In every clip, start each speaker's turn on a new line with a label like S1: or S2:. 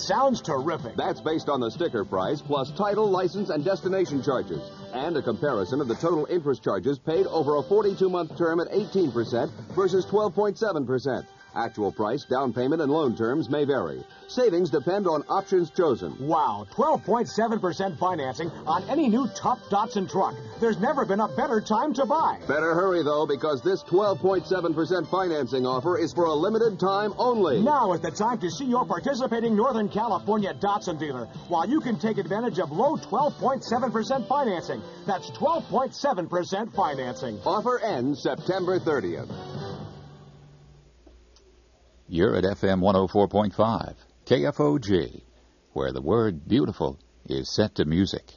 S1: sounds terrific.
S2: That's based on the sticker price plus title, license, and destination charges, and a comparison of the total interest charges paid over a 42-month term at 18% versus 12.7%. Actual price, down payment, and loan terms may vary. Savings depend on options chosen.
S1: Wow, 12.7% financing on any new top Datsun truck. There's never been a better time to buy.
S2: Better hurry, though, because this 12.7% financing offer is for a limited time only.
S1: Now is the time to see your participating Northern California Datsun dealer while you can take advantage of low 12.7% financing. That's 12.7% financing.
S2: Offer ends September 30th.
S3: You're at FM 104.5, KFOG, where the word beautiful is set to music.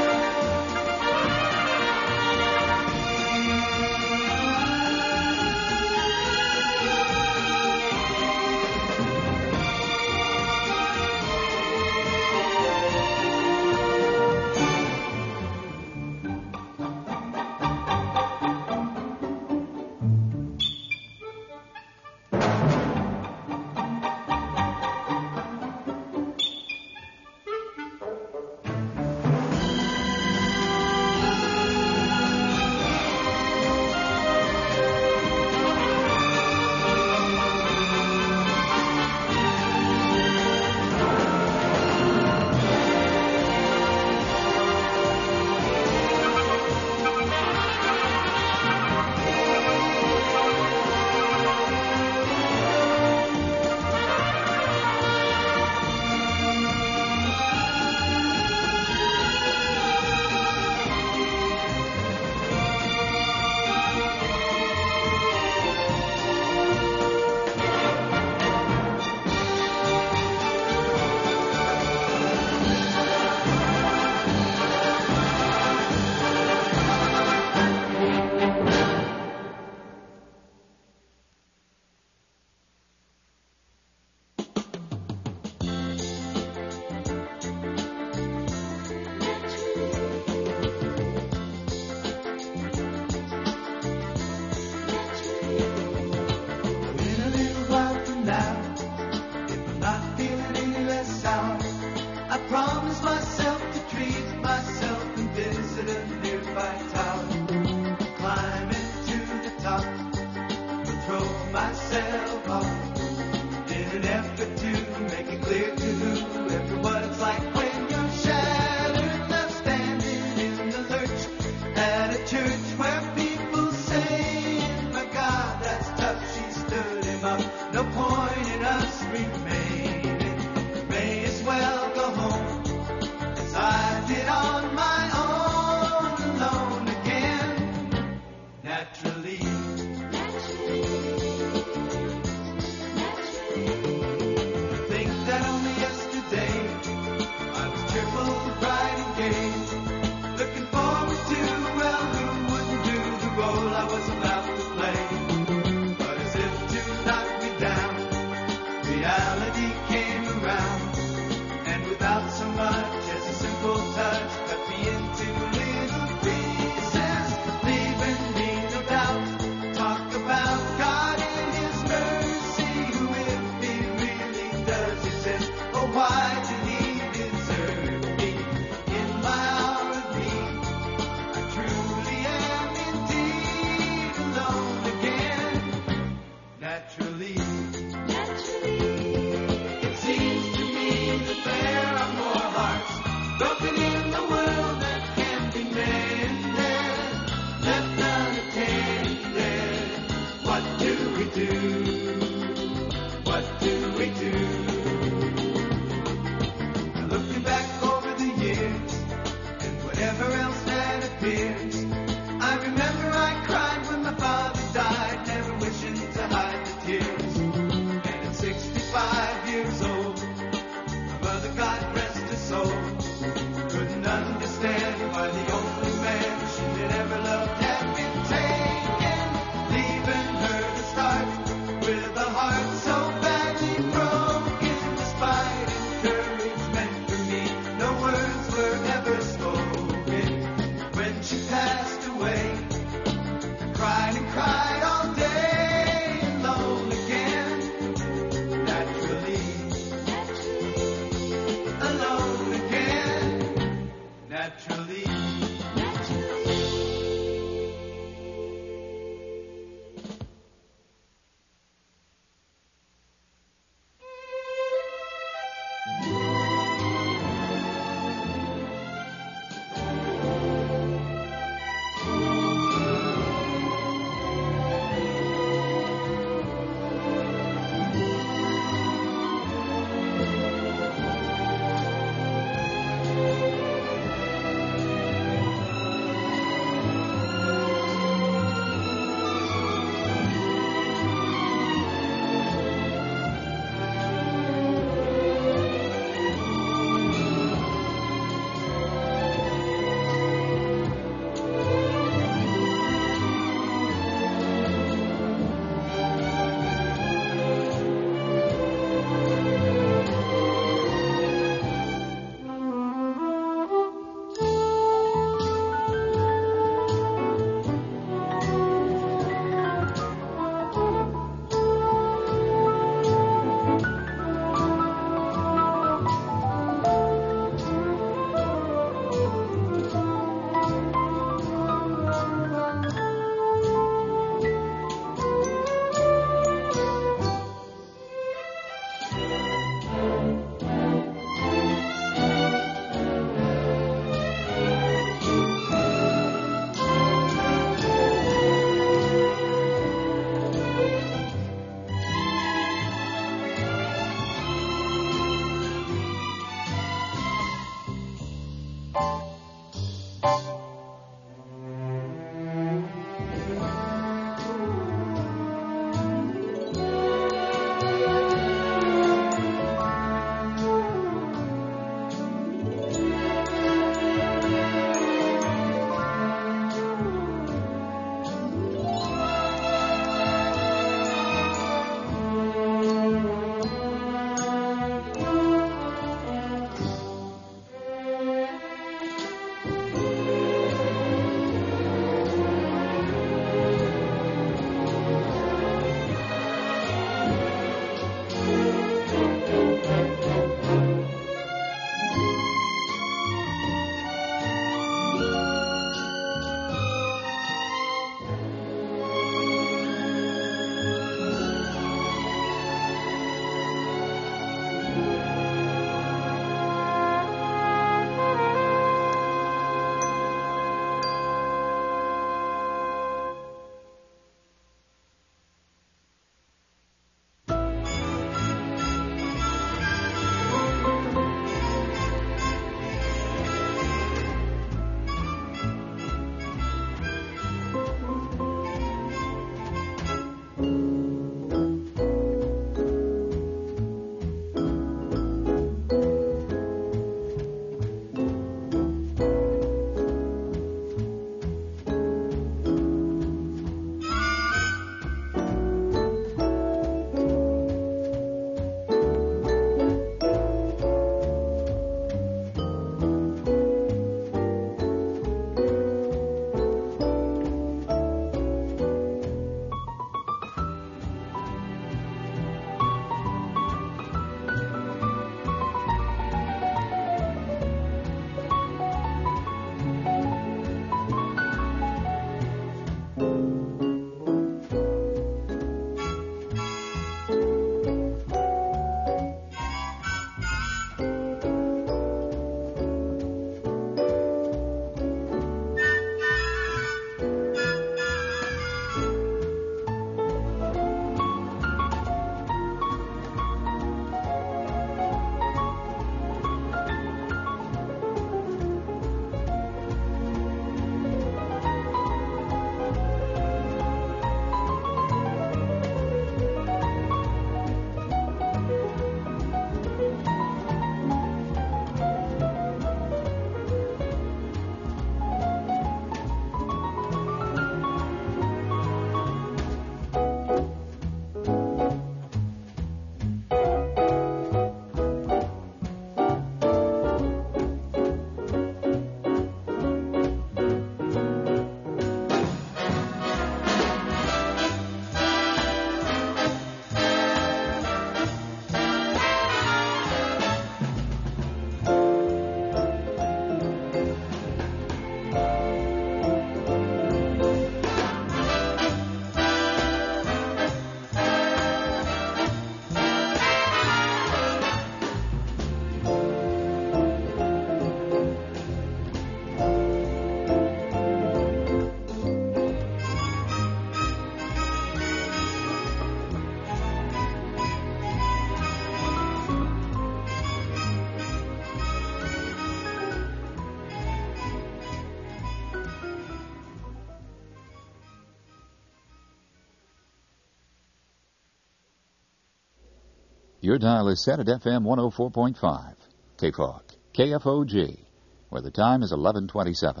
S3: Your dial is set at FM 104.5, KFOG, KFOG, where the time is 11:27.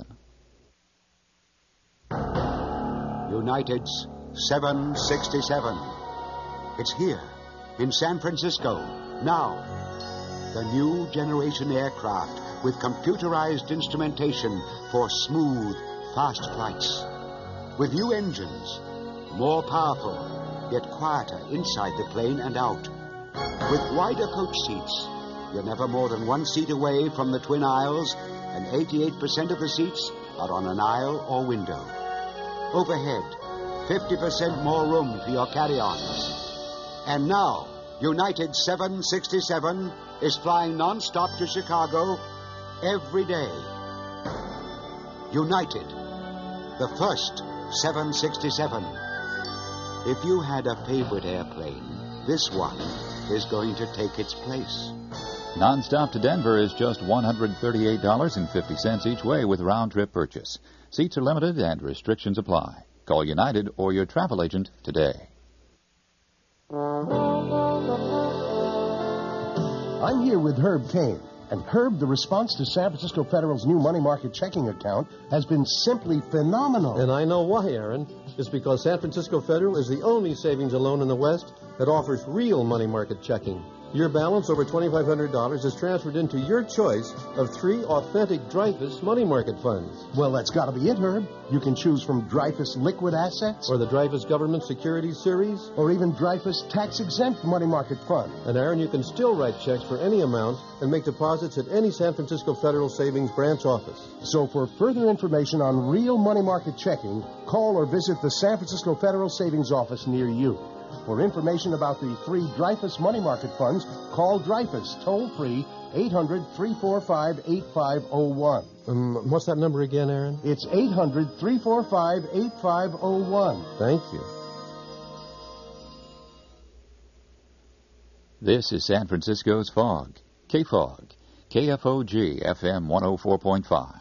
S4: United's 767. It's here, in San Francisco, now. The new generation aircraft with computerized instrumentation for smooth, fast flights. With new engines, more powerful, yet quieter inside the plane and out. With wider coach seats, you're never more than one seat away from the twin aisles, and 88% of the seats are on an aisle or window. Overhead, 50% more room for your carry-ons. And now, United 767 is flying non-stop to Chicago every day. United, the first 767. If you had a favorite airplane, this one is going to take its place.
S3: Non-stop to Denver is just $138.50 each way with round-trip purchase. Seats are limited and restrictions apply. Call United or your travel agent today.
S5: I'm here with Herb Kane. And Herb, the response to San Francisco Federal's new money market checking account has been simply phenomenal.
S6: And I know why, Aaron. It's because San Francisco Federal is the only savings and loan in the West that offers real money market checking. Your balance over $2,500 is transferred into your choice of 3 authentic Dreyfus money market funds.
S5: Well, that's got to be it, Herb. You can choose from Dreyfus Liquid Assets,
S6: Or the Dreyfus Government Securities Series.
S5: or even Dreyfus Tax-Exempt Money Market Fund.
S6: And, Aaron, you can still write checks for any amount and make deposits at any San Francisco Federal Savings branch office.
S5: So for further information on real money market checking, call or visit the San Francisco Federal Savings Office near you. For information about the 3 Dreyfus money market funds, call Dreyfus toll-free 800-345-8501.
S6: What's that number again, Aaron?
S5: It's 800-345-8501.
S6: Thank you.
S3: This is San Francisco's Fog, KFOG, KFOG FM 104.5.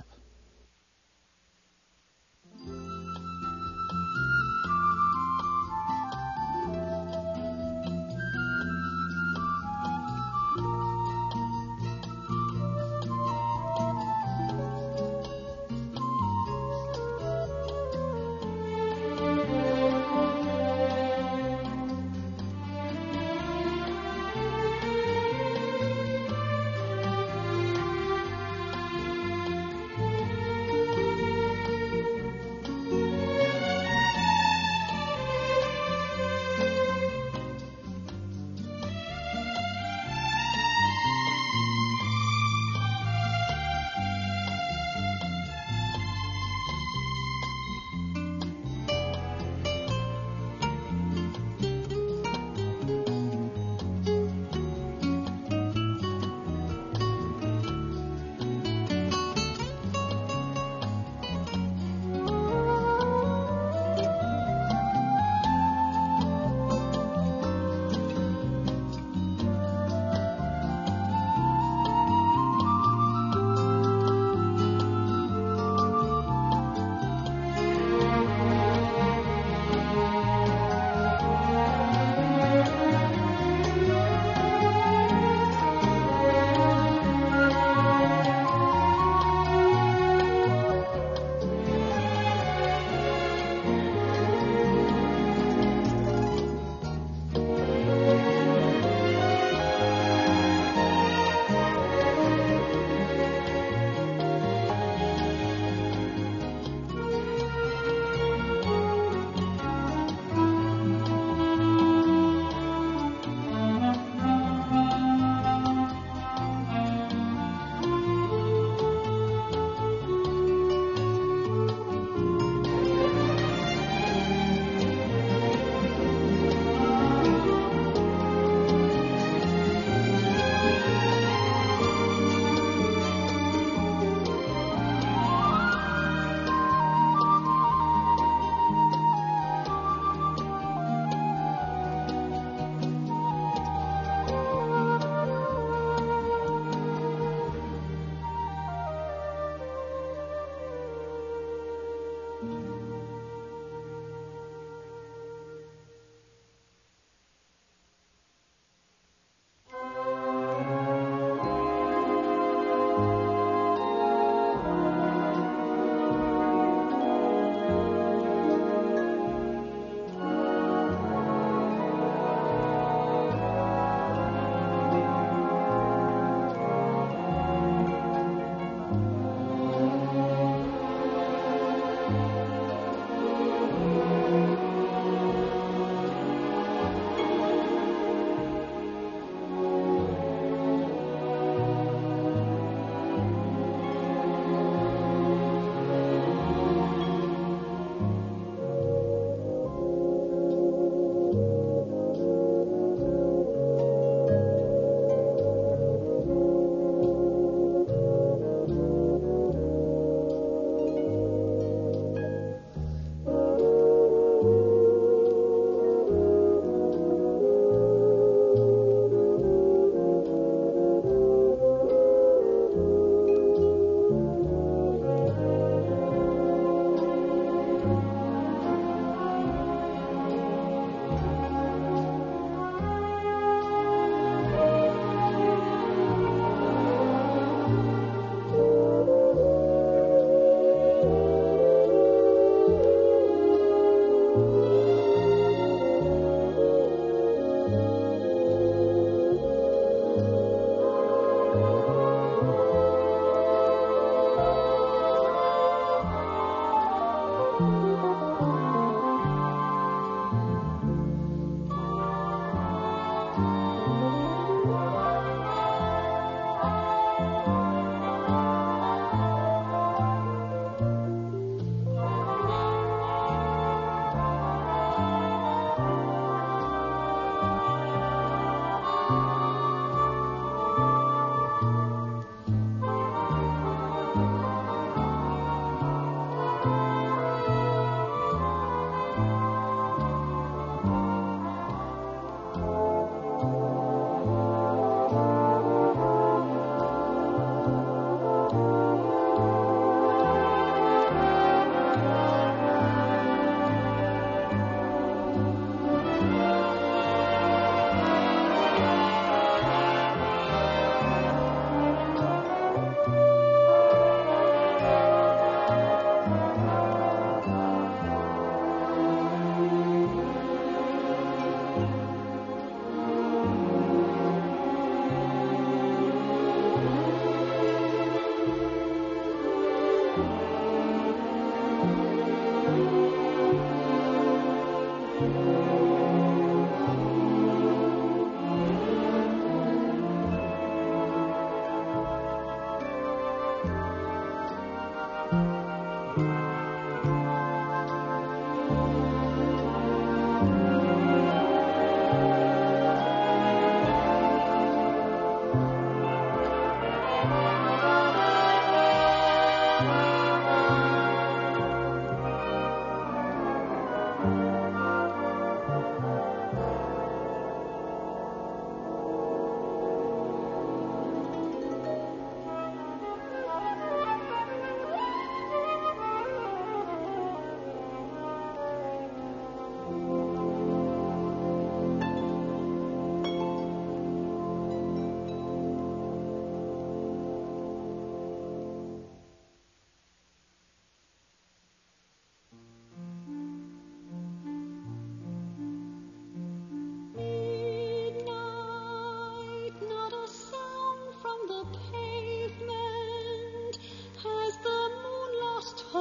S7: a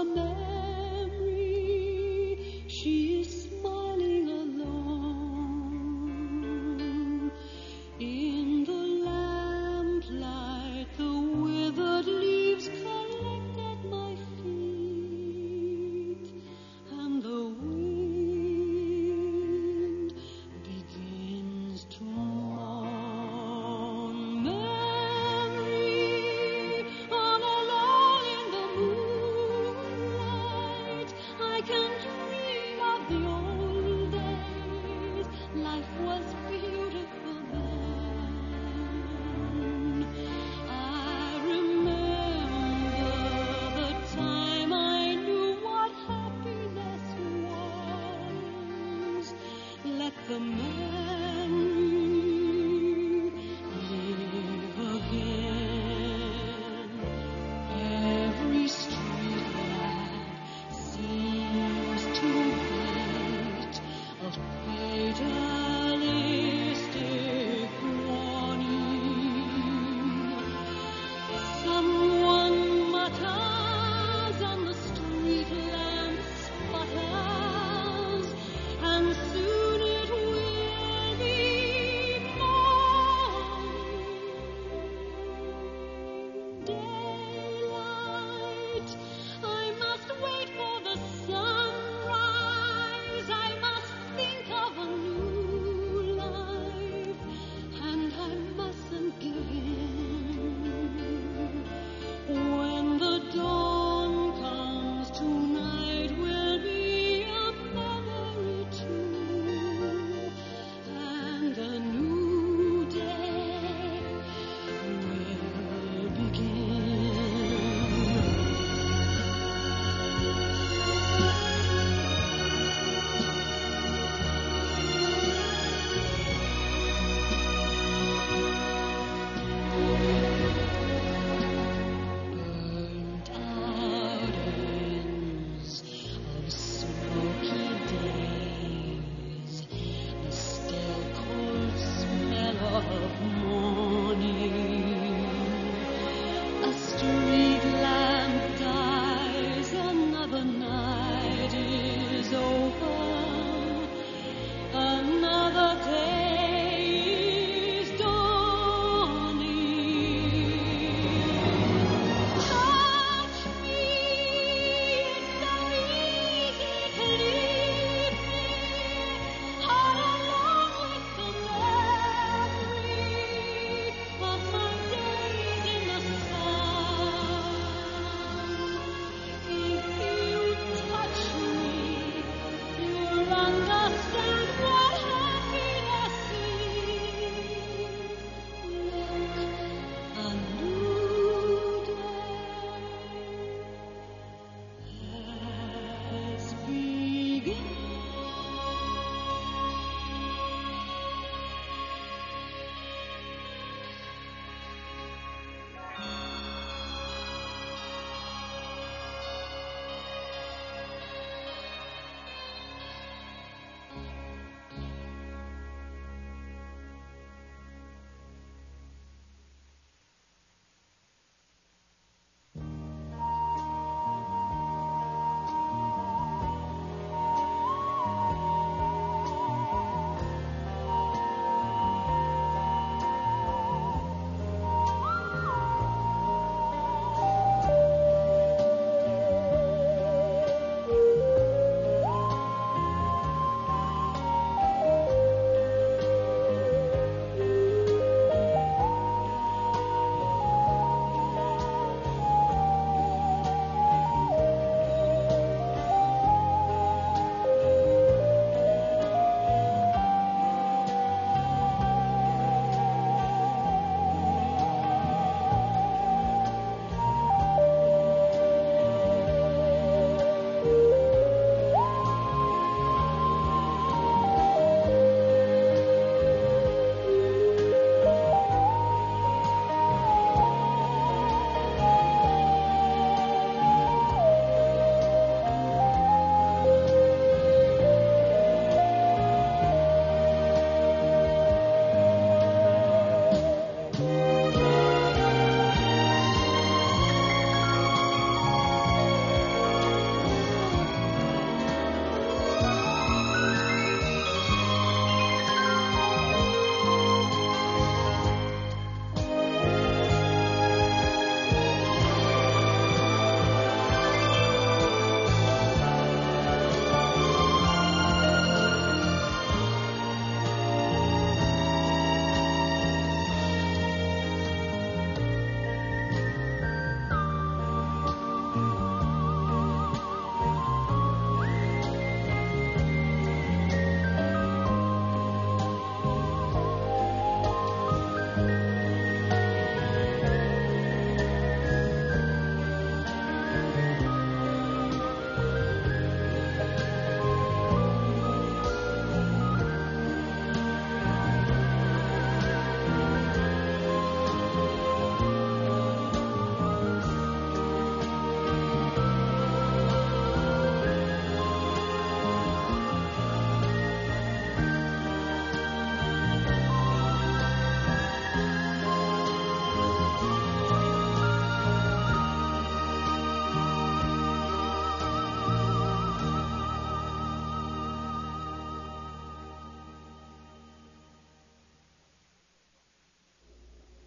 S7: memory. She is smiling alone. In the lamplight, the withered leaves collect at my feet, and the wind begins to mourn. Memory, all alone in the moonlight.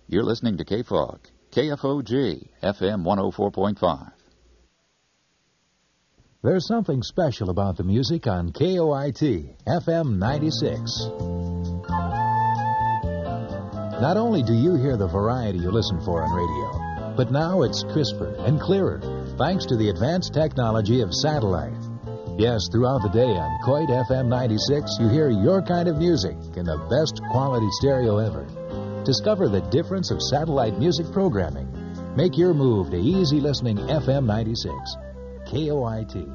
S3: You're listening to KFOG, KFOG, FM 104.5.
S8: There's something special about the music on KOIT, FM 96. Not only do you hear the variety you listen for on radio, but now it's crisper and clearer thanks to the advanced technology of satellite. Yes, throughout the day on Coit FM 96, you hear your kind of music in the best quality stereo ever. Discover the difference of satellite music programming. Make your move to easy listening FM 96. KOIT.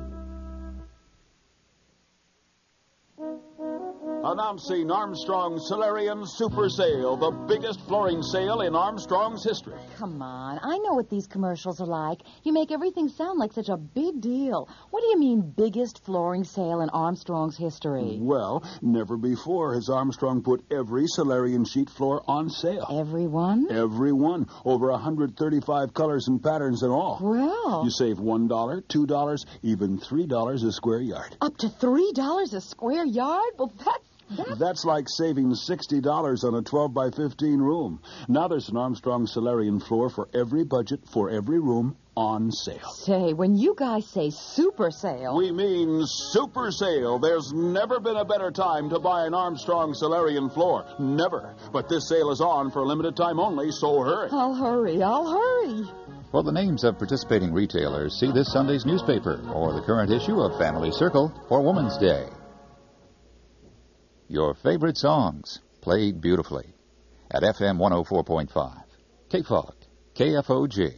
S9: Announcing Armstrong's Solarian Super Sale, the biggest flooring sale in Armstrong's history.
S10: Come on, I know what these commercials are like. You make everything sound like such a big deal. What do you mean, biggest flooring sale in Armstrong's history?
S9: Well, never before has Armstrong put every Solarian sheet floor on sale.
S10: Every one?
S9: Every one. Over 135 colors and patterns in all.
S10: Well.
S9: You save $1, $2, even $3 a square yard.
S10: Up to $3 a square yard? Well,
S9: That's like saving $60 on a 12 by 15 room. Now there's an Armstrong Solarian floor for every budget, for every room, on sale.
S10: Say, when you guys say super sale...
S9: We mean super sale. There's never been a better time to buy an Armstrong Solarian floor. Never. But this sale is on for a limited time only, so hurry.
S10: I'll hurry.
S3: For the names of participating retailers, see this Sunday's newspaper or the current issue of Family Circle for Women's Day. Your favorite songs, played beautifully at FM 104.5. KFOG, KFOG.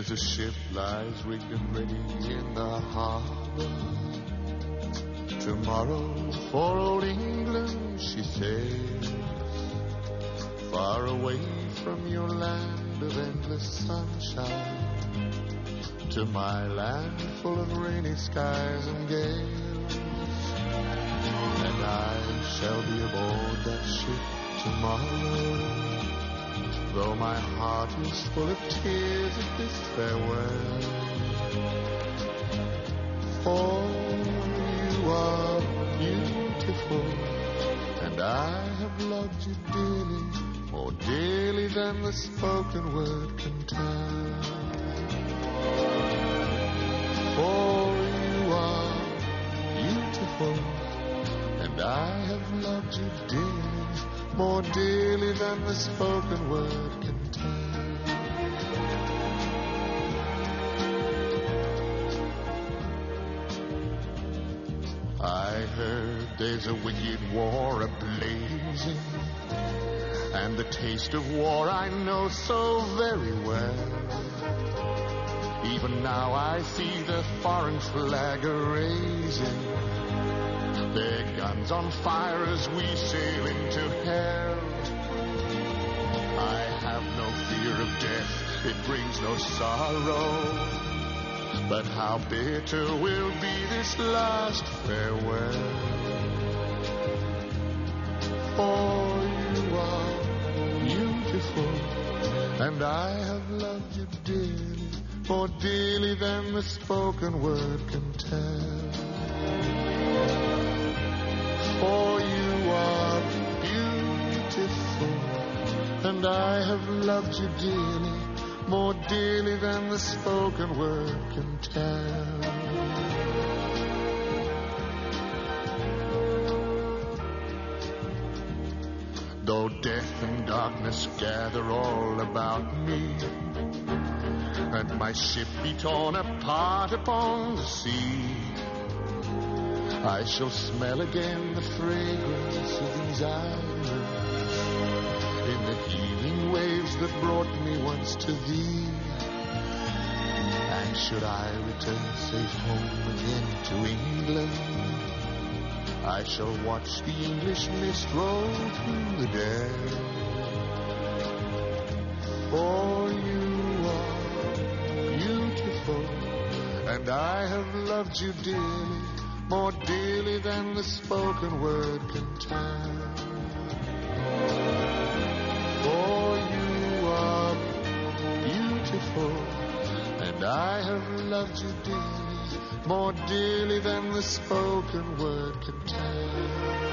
S11: There's a ship lies rigged and ready in the harbor. Tomorrow for old England she sails, far away from your land of endless sunshine, to my land full of rainy skies and gales. And I shall be aboard that ship tomorrow, though my heart is full of tears at this farewell. For you are beautiful, and I have loved you dearly, more dearly than the spoken word can tell. For you are beautiful, and I have loved you dearly, more dearly than the spoken word can tell. I heard there's a wicked war a-blazing, and the taste of war I know so very well. Even now I see the foreign flag a-raising, their guns on fire as we sail into hell. I have no fear of death, it brings no sorrow, but how bitter will be this last farewell. For you are beautiful, and I have loved you dearly, more dearly than the spoken word can tell. For you are beautiful, and I have loved you dearly, more dearly than the spoken word can tell. Though death and darkness gather all about me, and my ship be torn apart upon the sea, I shall smell again the fragrance of these islands, in the heaving waves that brought me once to thee. And should I return safe home again to England, I shall watch the English mist roll through the day. For you are beautiful, and I have loved you dearly, more dearly than the spoken word can tell. For you are beautiful, and I have loved you dearly, more dearly than the spoken word can tell.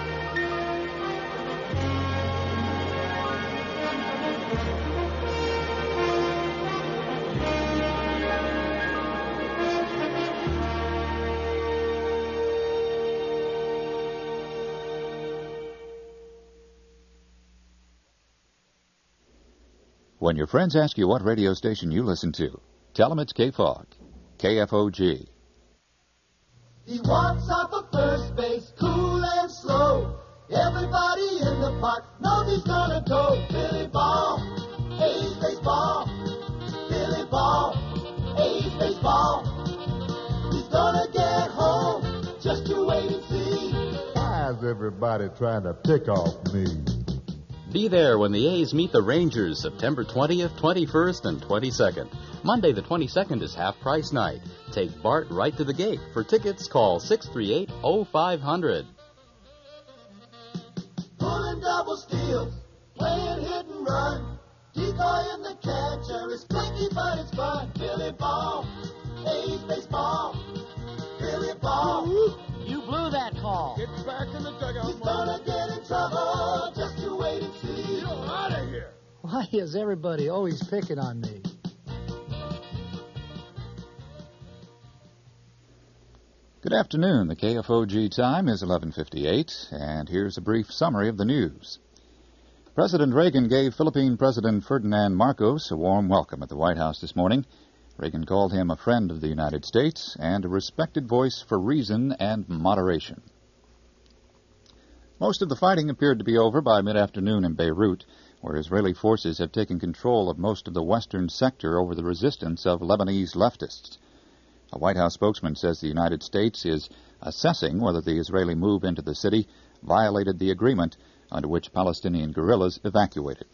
S3: When your friends ask you what radio station you listen to, tell them it's KFOG, KFOG.
S12: He walks off of first base, cool and slow. Everybody in the park knows he's gonna go. Billy Ball, A's baseball. Billy Ball, A's baseball. He's gonna get home, just you wait and see.
S13: Why's everybody trying to pick off me?
S14: Be there when the A's meet the Rangers, September 20th, 21st, and 22nd. Monday the 22nd is half-price night. Take Bart right to the gate. For tickets, call 638-0500.
S12: Pulling double steals, playing hit and run. Decoy in the catcher is clinky, but it's fun. Billy Ball, A's baseball. Billy Ball.
S15: You blew that call.
S12: Get back in the dugout. He's gonna get in trouble. Just you wait and see.
S15: You're out of here. Why is everybody always picking on me?
S3: Good afternoon. The KFOG time is 11:58, and here's a brief summary of the news. President Reagan gave Philippine President Ferdinand Marcos a warm welcome at the White House this morning. Reagan called him a friend of the United States and a respected voice for reason and moderation. Most of the fighting appeared to be over by mid-afternoon in Beirut, where Israeli forces have taken control of most of the western sector over the resistance of Lebanese leftists. A White House spokesman says the United States is assessing whether the Israeli move into the city violated the agreement under which Palestinian guerrillas evacuated.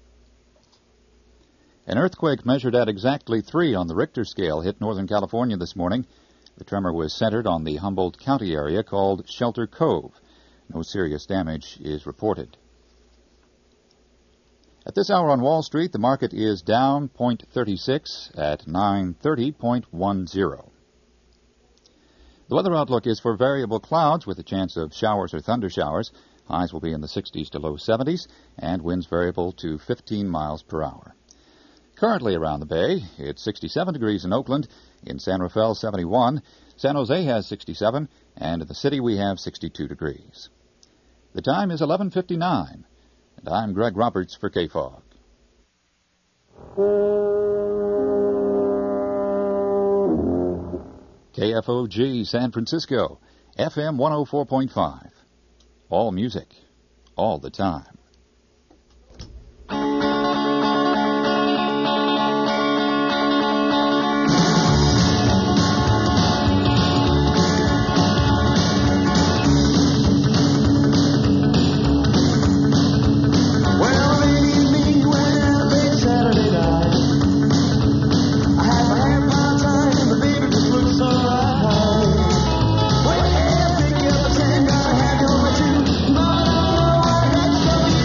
S3: An earthquake measured at exactly 3 on the Richter scale hit Northern California this morning. The tremor was centered on the Humboldt County area called Shelter Cove. No serious damage is reported. At this hour on Wall Street, the market is down 0.36 at 930.10. The weather outlook is for variable clouds with a chance of showers or thunder showers. Highs will be in the 60s to low 70s, and winds variable to 15 miles per hour. Currently around the Bay, it's 67 degrees in Oakland, in San Rafael 71, San Jose has 67, and in the city we have 62 degrees. The time is 11:59, and I'm Greg Roberts for KFOG. KFOG San Francisco, FM 104.5. All music, all the time.
S12: Well,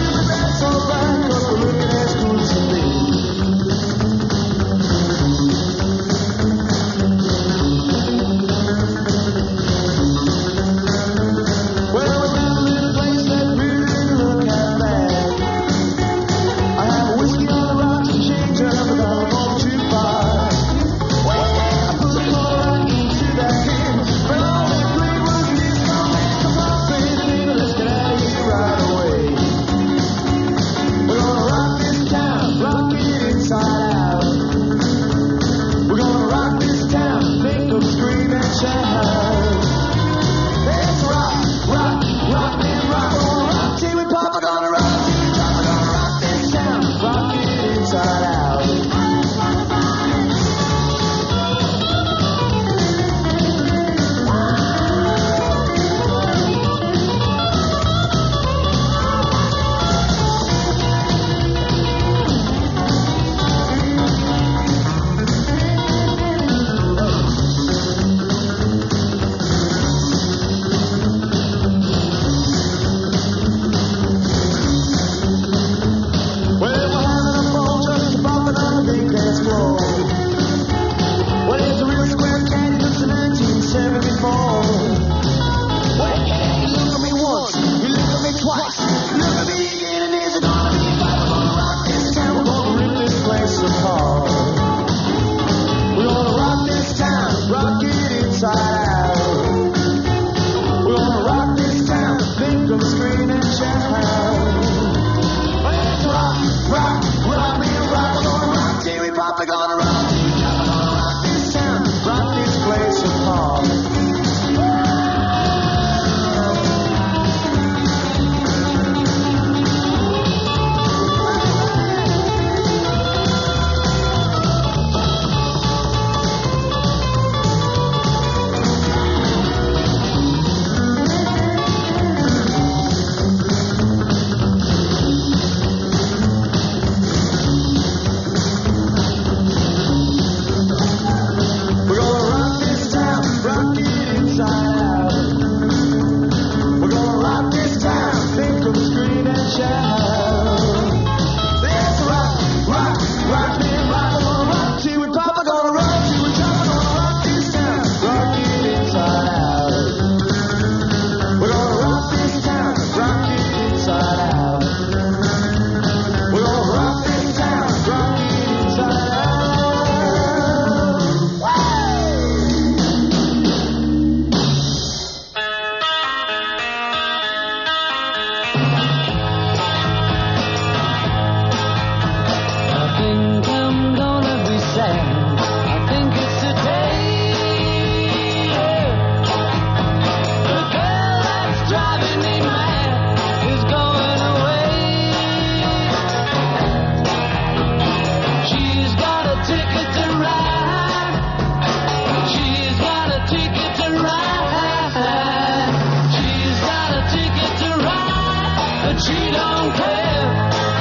S12: she don't care.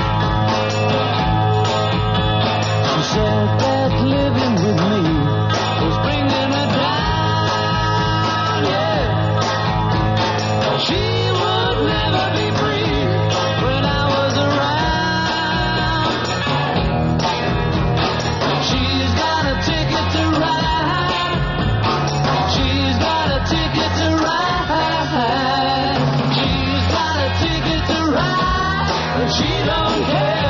S12: She said that living with me was bringing her down, yeah. She would never be free when I was around. She's got a ticket to ride. She's got a ticket to ride. She's got a ticket to ride, but she don't care.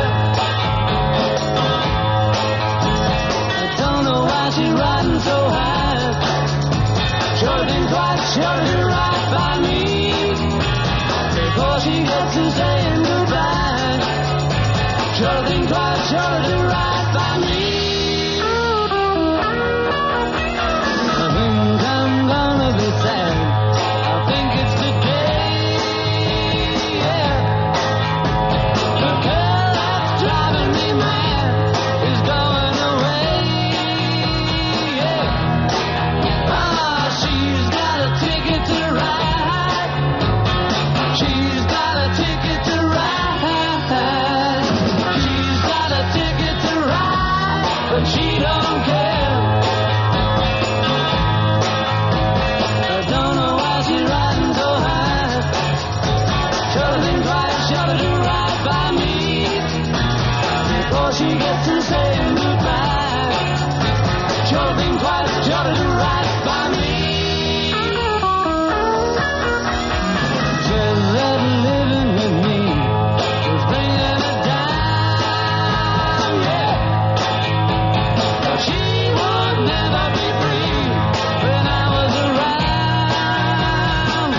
S12: I don't know why she's riding so high. Sure didn't quite sure to ride by me before she gets to saying goodbye. Sure didn't quite sure to ride by me. I think I'm gonna be sad. I think it's today, yeah. The girl that's driving me mad is going away, yeah. Ah, she's got a ticket to ride. She's got a ticket to ride. She's got a ticket to ride, but she don't care. I don't know why she's riding so high. Sure didn't quite sure to ride by me before she gets to saying goodbye. Sure didn't quite sure to ride by me. Said that living with me was bringing her down, yeah. She would never be free when I was around.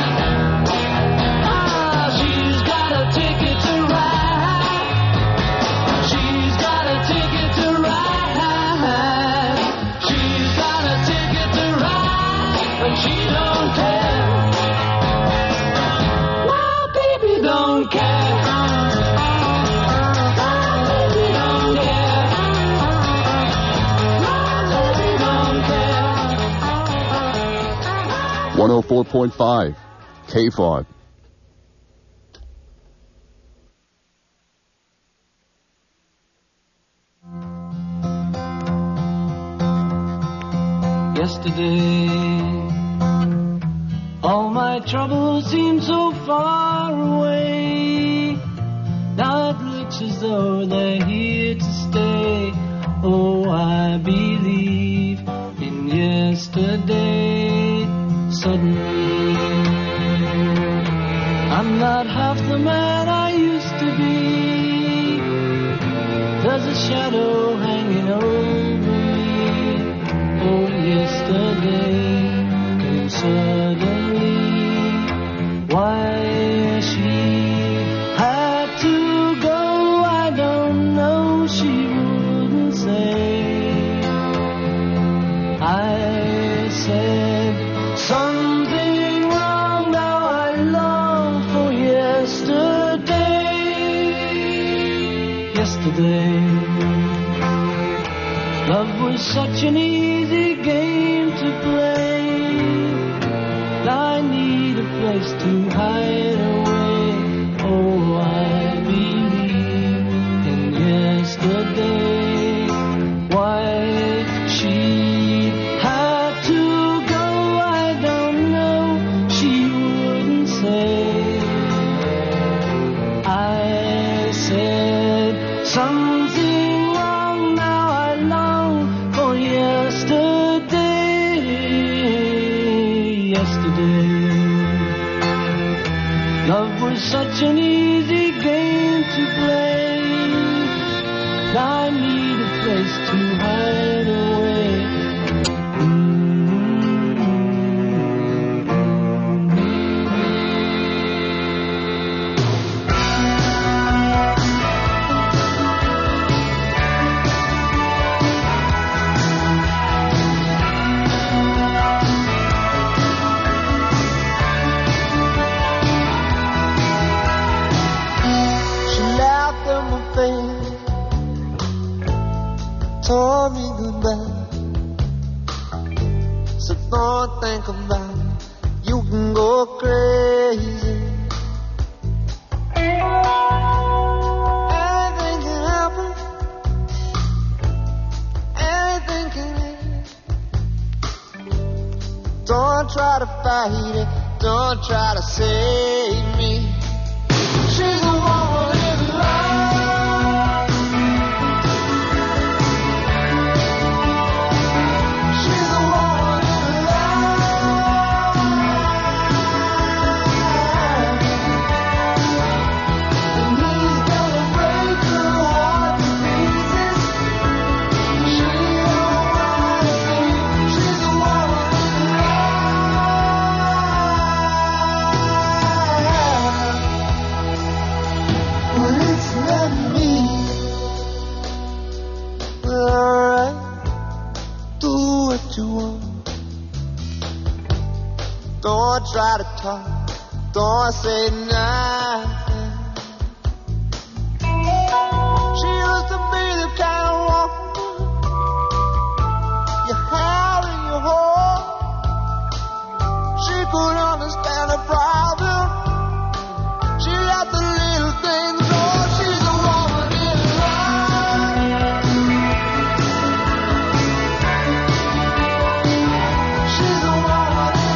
S12: Ah, she's got a ticket to ride. She's got a ticket to ride. She's got a ticket to ride, but she don't care. Well, baby don't care. Well, baby don't care. Well, baby don't care.
S16: 104.5 KFOG.
S12: Yesterday, all my troubles seem so far away. Now it looks as though they're here to stay. Oh, I believe in yesterday. Suddenly, I'm not half the man I used to be. There's a shadow hanging over me. Oh, yesterday came suddenly. Why she had to go, I don't know. She wouldn't say. I said something wrong. Now I long for yesterday. Yesterday, love was such an easy game to play. I need a place to hide away. Oh, I believe in yesterday. Why she had to go, I don't know. She wouldn't say. I said something wrong. Now I long for yesterday. Yesterday, love was such an easy game to play. I need a place to hide away. She laughed in my face, told me goodbye. So don't think about it, you can go crazy. fight it. Don't try to save me. She's a woman in love. She's a woman in love. And he's gonna break her heart to pieces. She don't wanna leave. She's a woman in love. But it's not me. Well, alright, do what you want. Don't try to talk, don't say nothing. She used to be the kind of woman you had in your home. She could understand the problem. She let the little things go. She's a woman in love. She's a woman in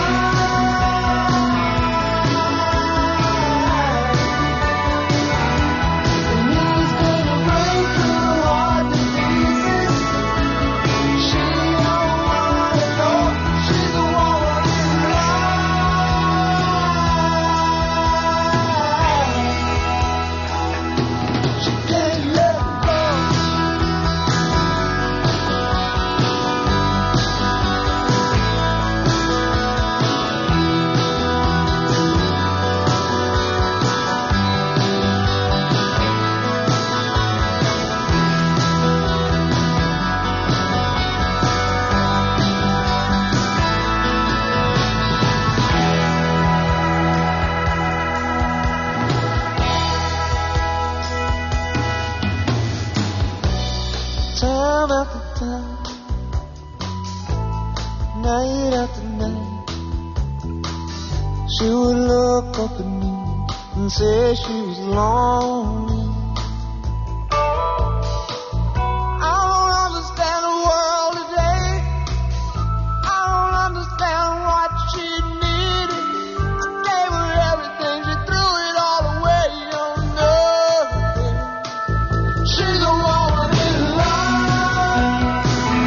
S12: love. And he's gonna break her heart to pieces. She don't wanna know. She's a woman in love. She can't let go. Time after time, night after night, she would look up at me and say she was lonely. I don't understand the world today. I don't understand what she needed. I gave her everything, she threw it all away on nothing. She's a woman in love.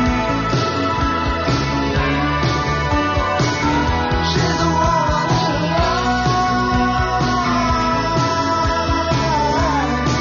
S12: She's a woman in love.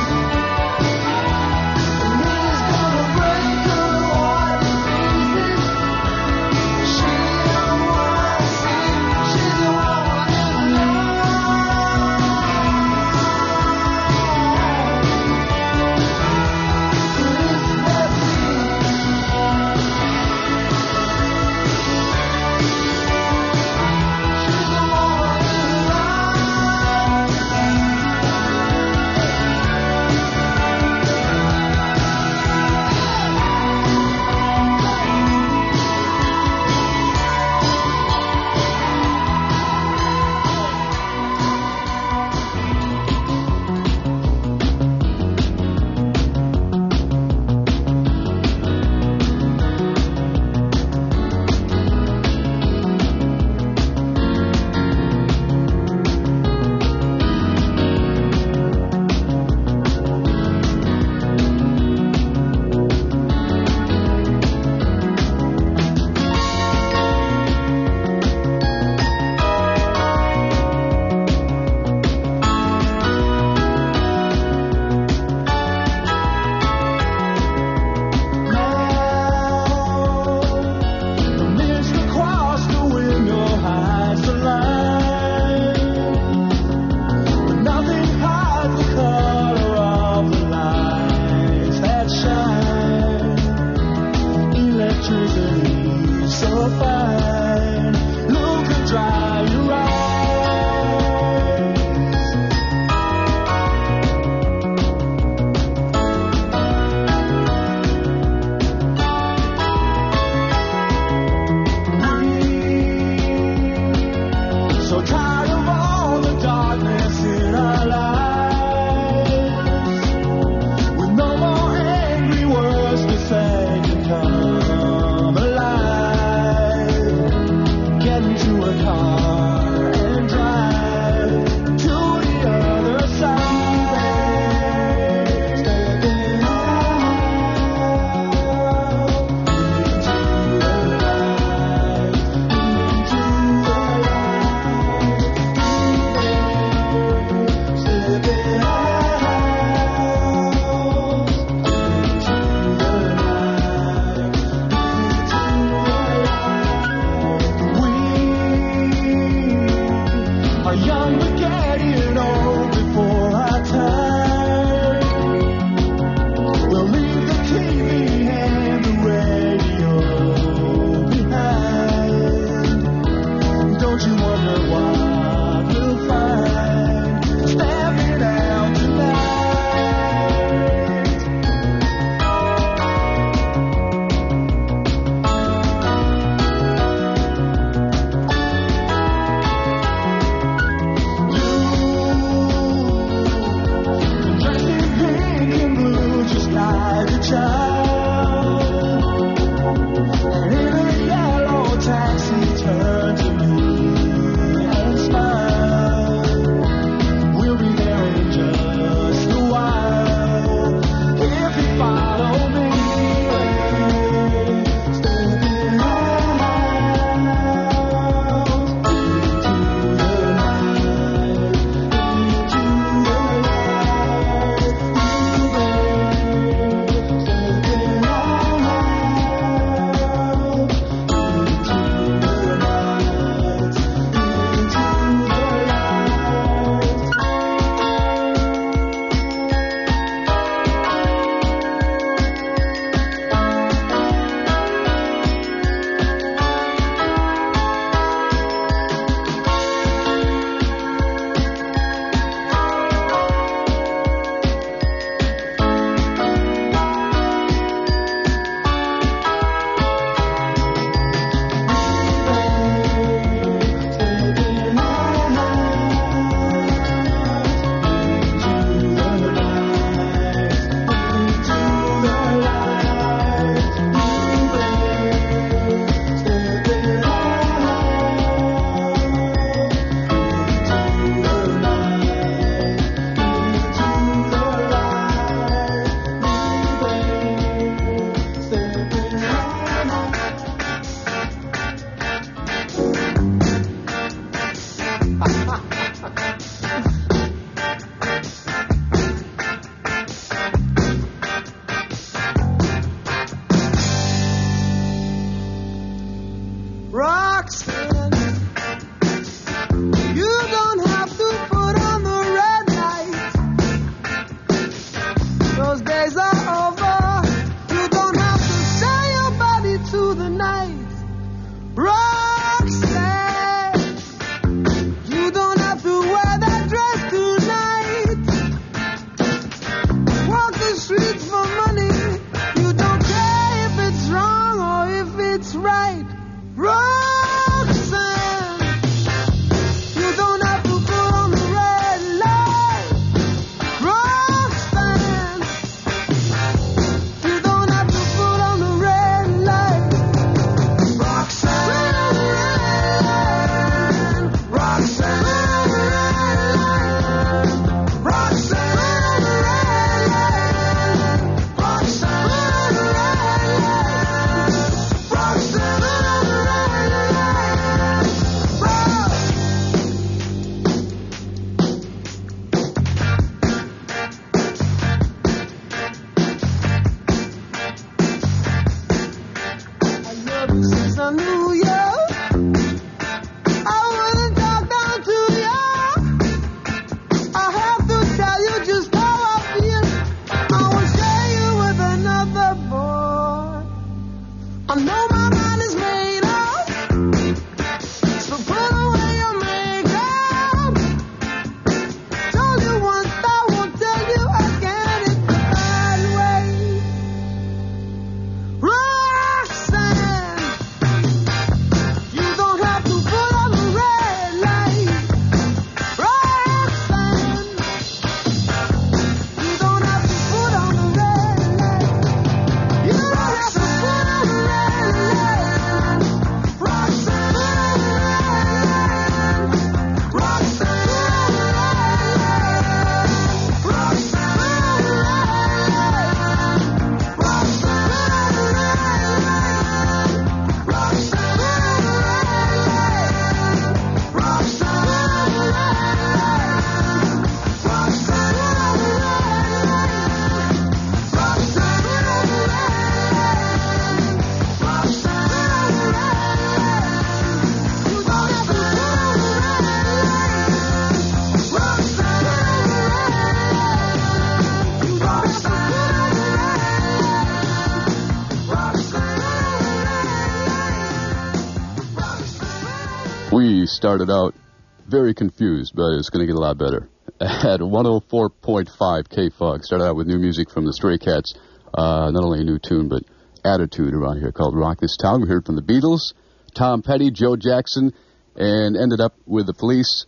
S16: started out very confused, but it's going to get a lot better. At 104.5 KFOG, started out with new music from the Stray Cats. Not only a new tune, but attitude around here called Rock This Town. We heard from the Beatles, Tom Petty, Joe Jackson, and ended up with the Police.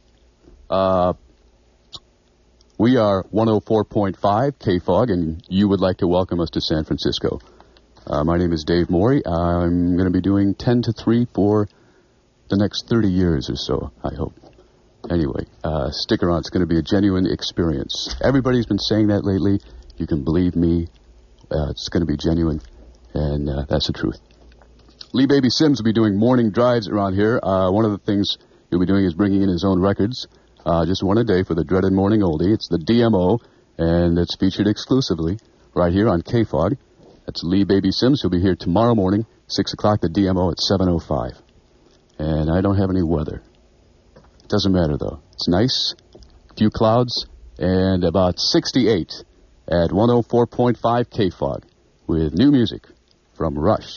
S16: We are 104.5 KFOG, and you would like to welcome us to San Francisco. My name is Dave Morey. I'm going to be doing 10 to 3 for the next 30 years or so, I hope. Anyway, stick around. It's going to be a genuine experience. Everybody's been saying that lately. You can believe me. It's going to be genuine, and that's the truth. Lee Baby Sims will be doing morning drives around here. One of the things he'll be doing is bringing in his own records. Just one a day for the dreaded morning oldie. It's the DMO, and it's featured exclusively right here on KFOG. That's Lee Baby Sims. He'll be here tomorrow morning, 6 o'clock, the DMO at 7:05. And I don't have any weather. It doesn't matter, though. It's nice, few clouds, and about 68 at 104.5 KFOG with new music from Rush.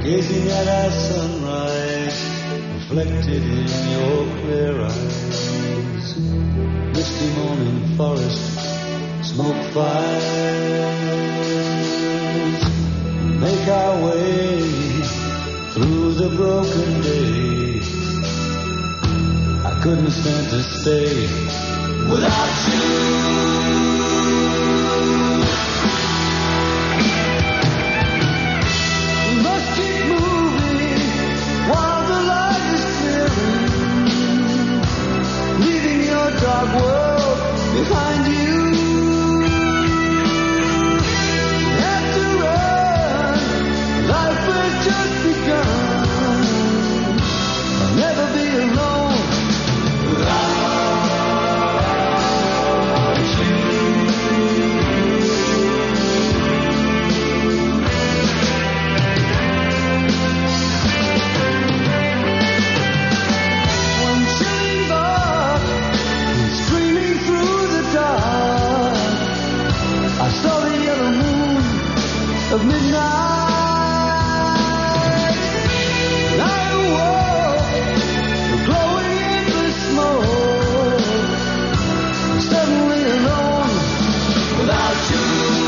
S17: gazing at our sunrise, reflected in your clear eyes. Misty morning forest, smoke fires. Make our way through the broken day. I couldn't stand to stay without you. We must keep moving while the light is clearing, leaving your dark world behind you. Have to run, life has just begun. I'll never be alone without you. One chilling thought streaming through the dark. I saw the yellow moon of midnight. And I awoke, glowing in the smoke, suddenly alone without you.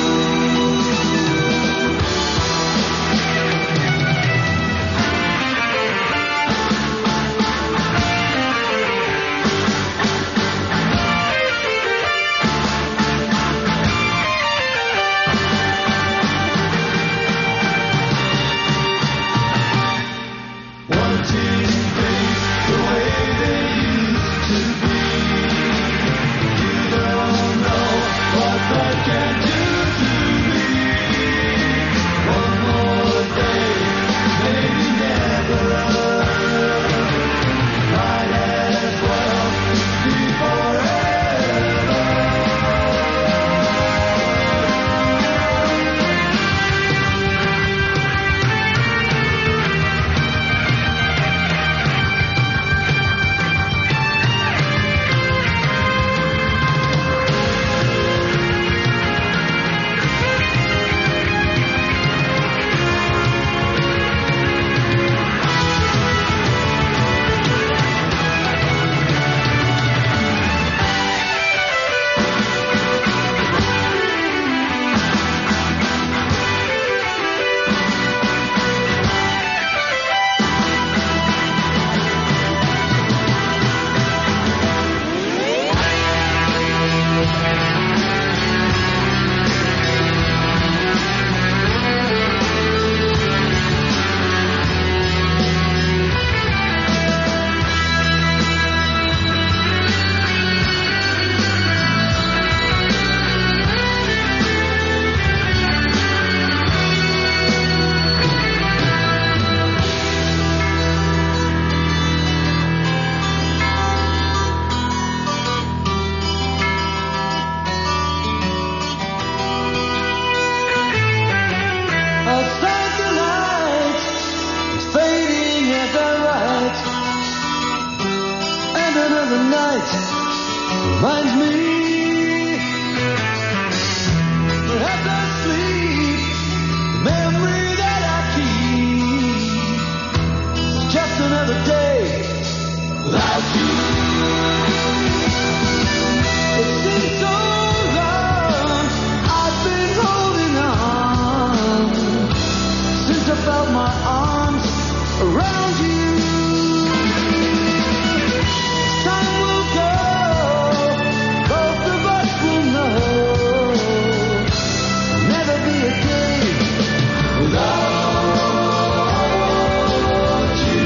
S17: Wanting things the way they used to be. You don't know what that can do to me. One more day, maybe never. Might as well be forever. Outside the lights, it's fading as I write, and another night reminds me. But as I sleep, the memory that I keep is just another day without you. It seems so long I've been holding on since I felt my arms around you. As time will go, both of us will know there'll never be a day without you.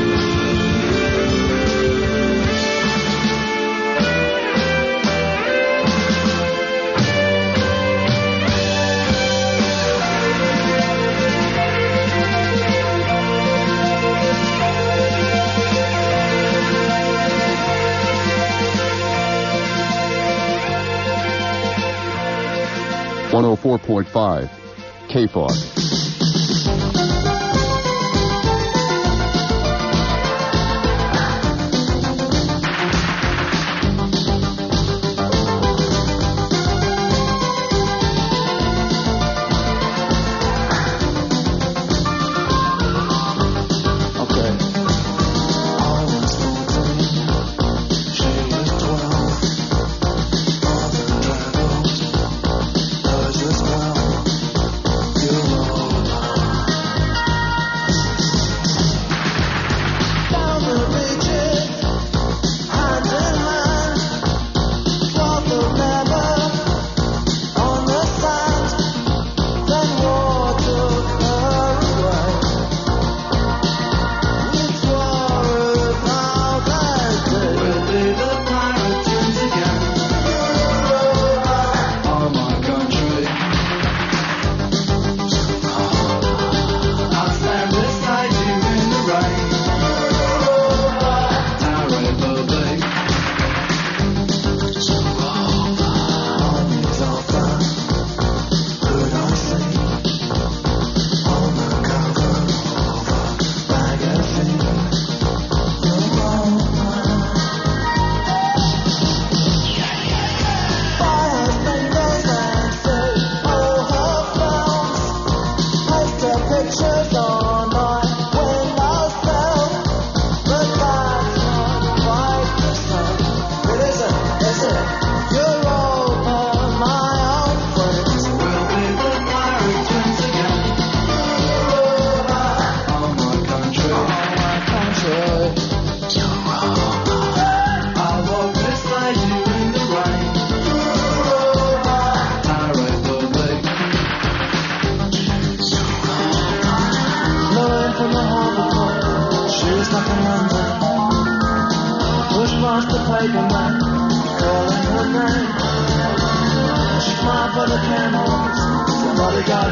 S16: 104.5 KFOG.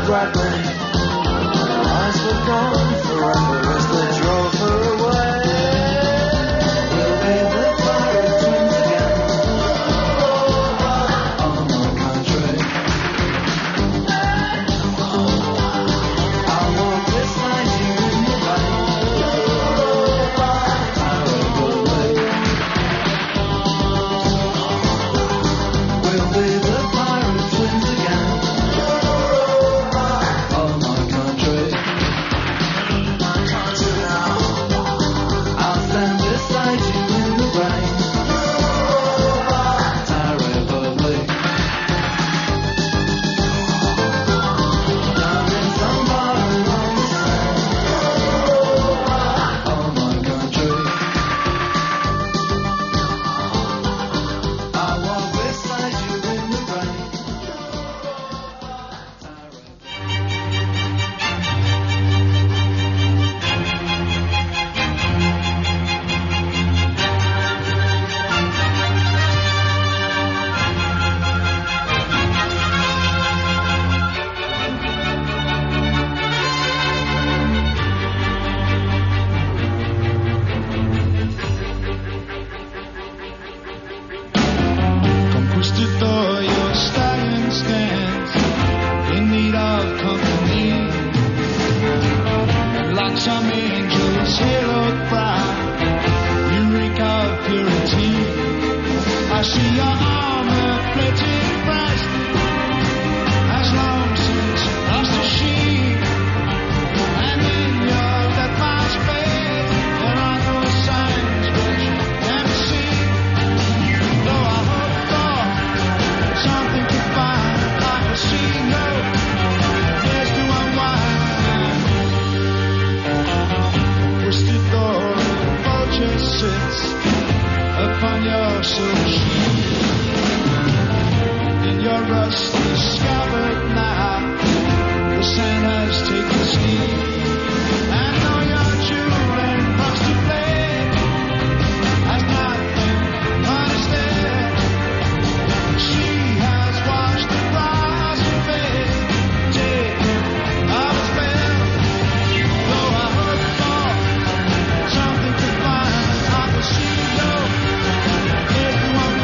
S17: grappling. Eyes were gone forever as they drove her away. We'll be the pirate twins again. On my country. I walk beside you in the rain. Pirate way. We'll be the pirate twins again. On my country. I'll stand beside you in the rain. Terribly. Down in some bar along the sand. On my country. I'll walk beside you in the rain.
S18: Conquistador, your stallion stands in need of company. And like some angels haloed bright, you reek of purity. I see your armor-plated breast has long since lost a sheep. And in your dead man's face, there are no signs which can be seen. Though I hope for something to find, I can see no place to unwind. Twisted door, vulture sits upon your silver sheet. In your rusty scabbard now, the sand has taken sleep. And though your children frosted blade has not been understood, she has washed the grass and fade, taken of its spell. Though I hope for something to find, I can see no place to unwind.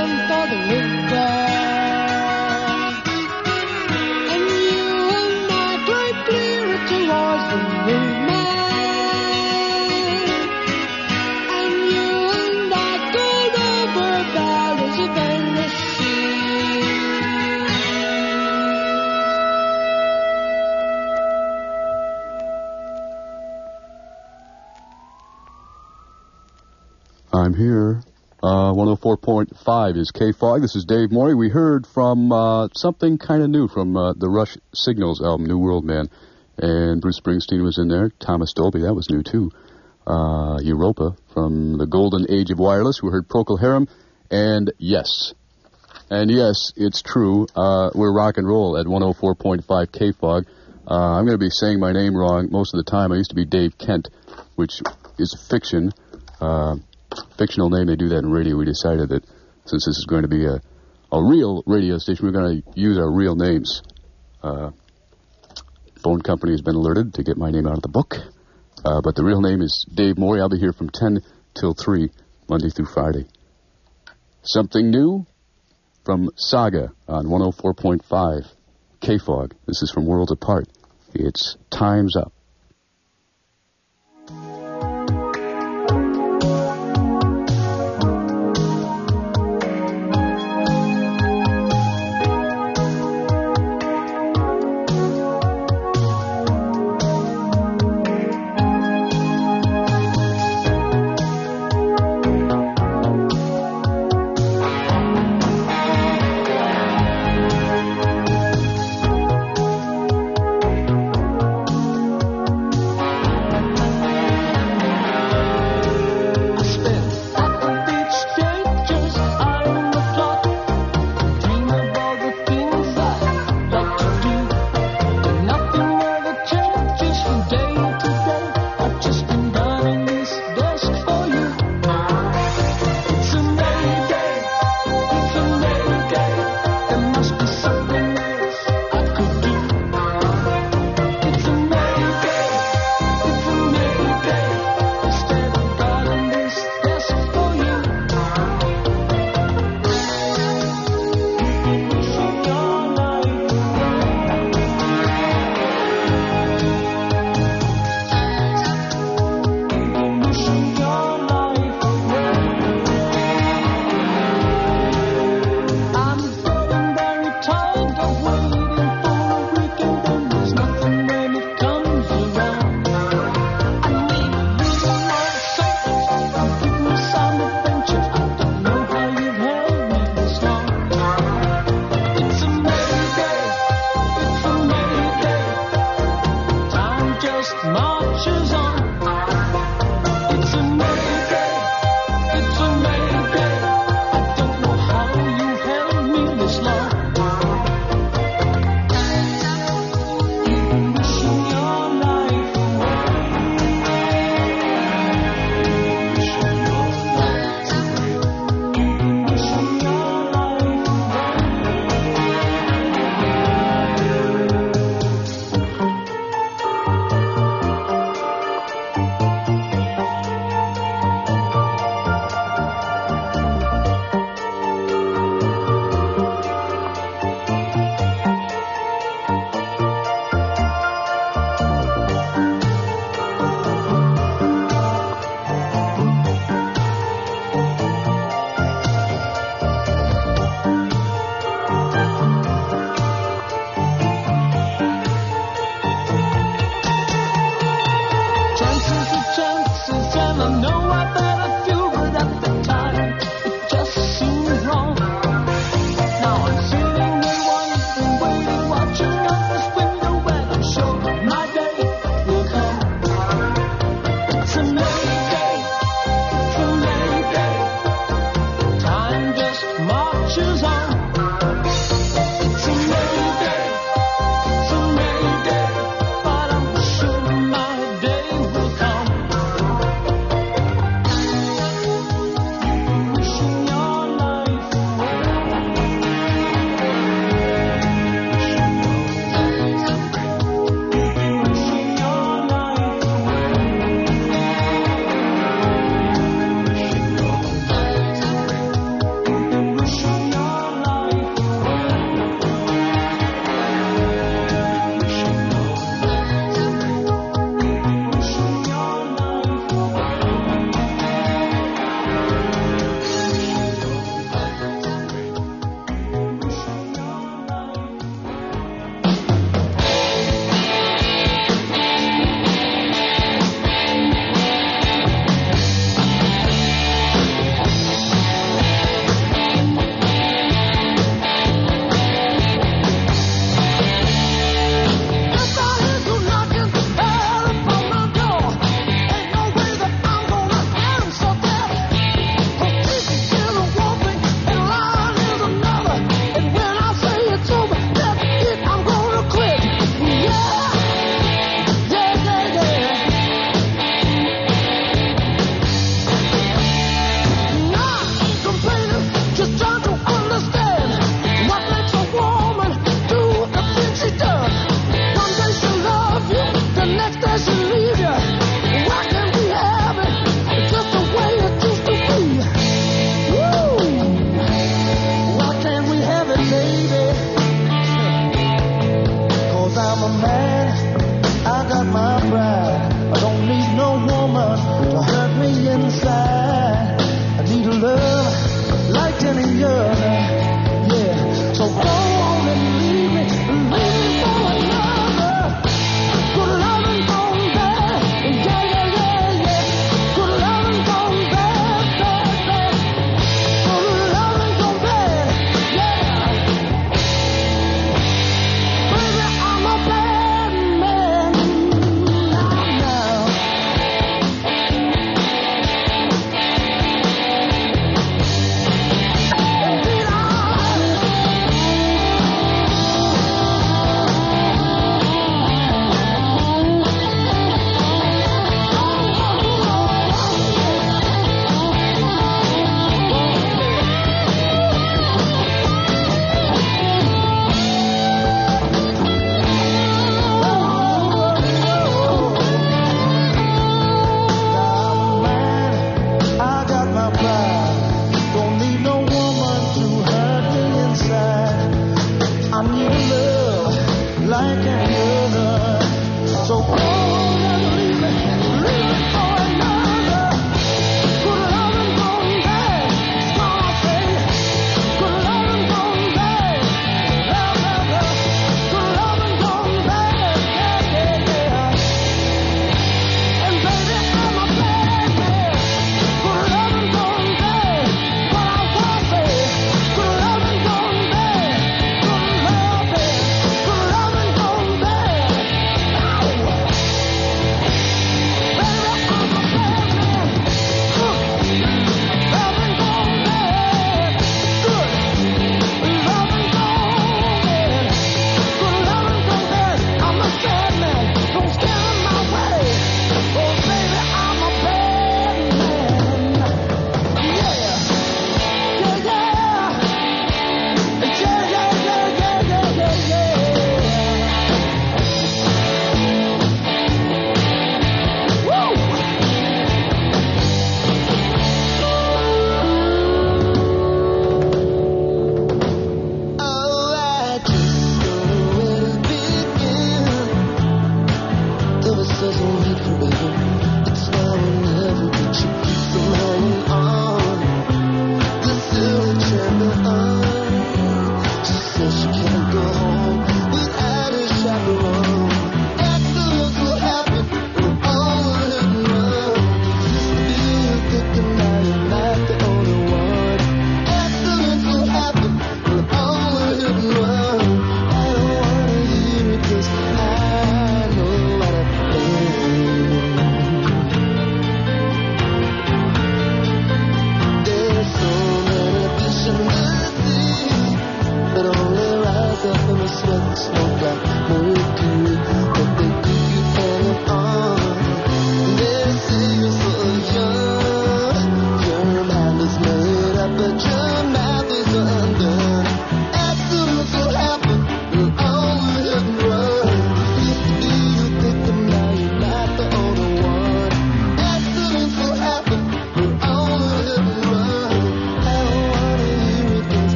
S17: bound for the river. And you and I drive clearer towards the moonlight. And you and I go over valleys of endless sea.
S16: I'm here. 104.5 is KFOG. This is Dave Morey. We heard from something kind of new from the Rush Signals album, New World Man. And Bruce Springsteen was in there. Thomas Dolby, that was new too. Europa from the Golden Age of Wireless. We heard Procol Harum. And yes, it's true. We're rock and roll at 104.5 KFOG. I'm going to be saying my name wrong most of the time. I used to be Dave Kent, which is fiction. Fictional name. They do that in radio. We decided that since this is going to be a real radio station, we're going to use our real names. Phone company has been alerted to get my name out of the book. But the real name is Dave Morey. I'll be here from 10 till 3, Monday through Friday. Something new from Saga on 104.5 KFOG. This is from Worlds Apart. It's Time's Up.
S18: pride. I don't need no woman to hurt me inside. I need a love like any other. Yeah, so go on and leave me for another. Good loving from there. Yeah, yeah, yeah, yeah. Good loving from there, there, there. Good loving from there, yeah. Baby, I'm a bad man.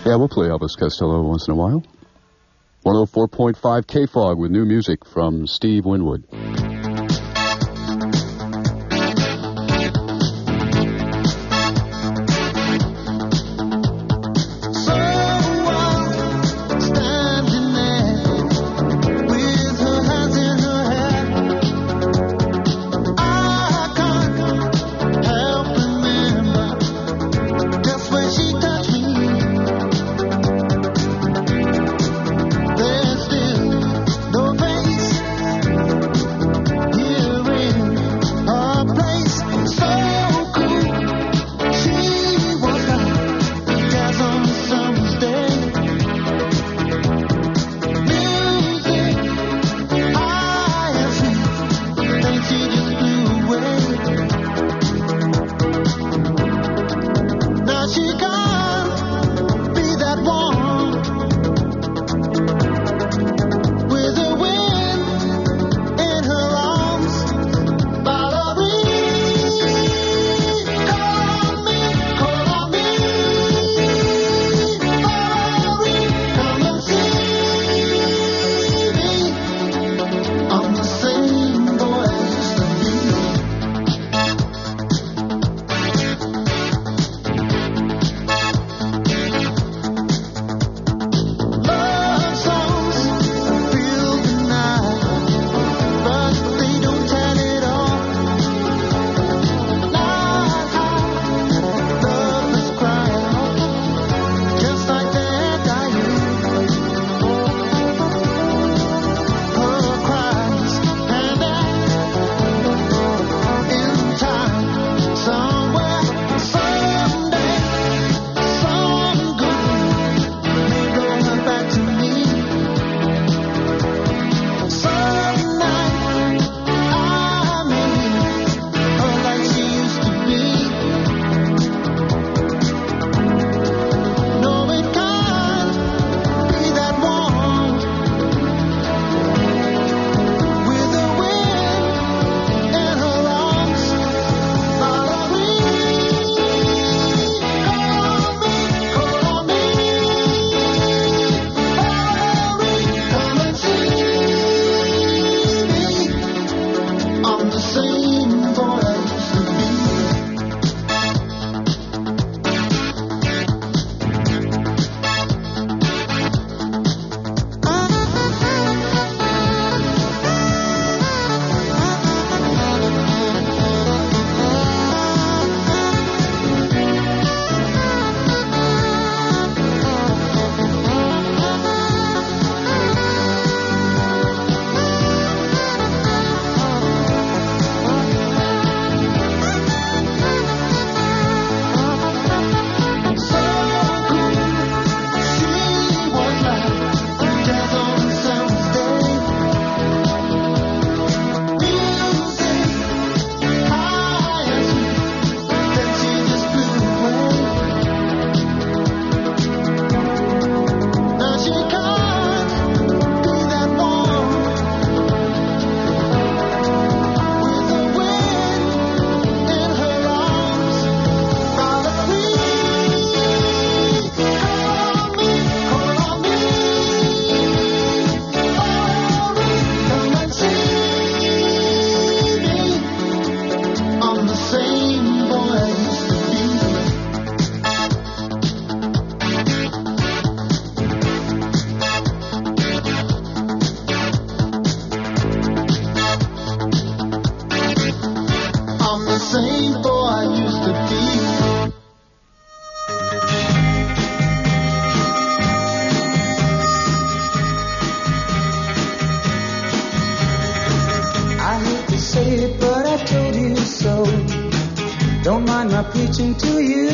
S16: Yeah, we'll play Elvis Costello once in a while. 104.5 KFOG with new music from Steve Winwood.
S17: preaching to you.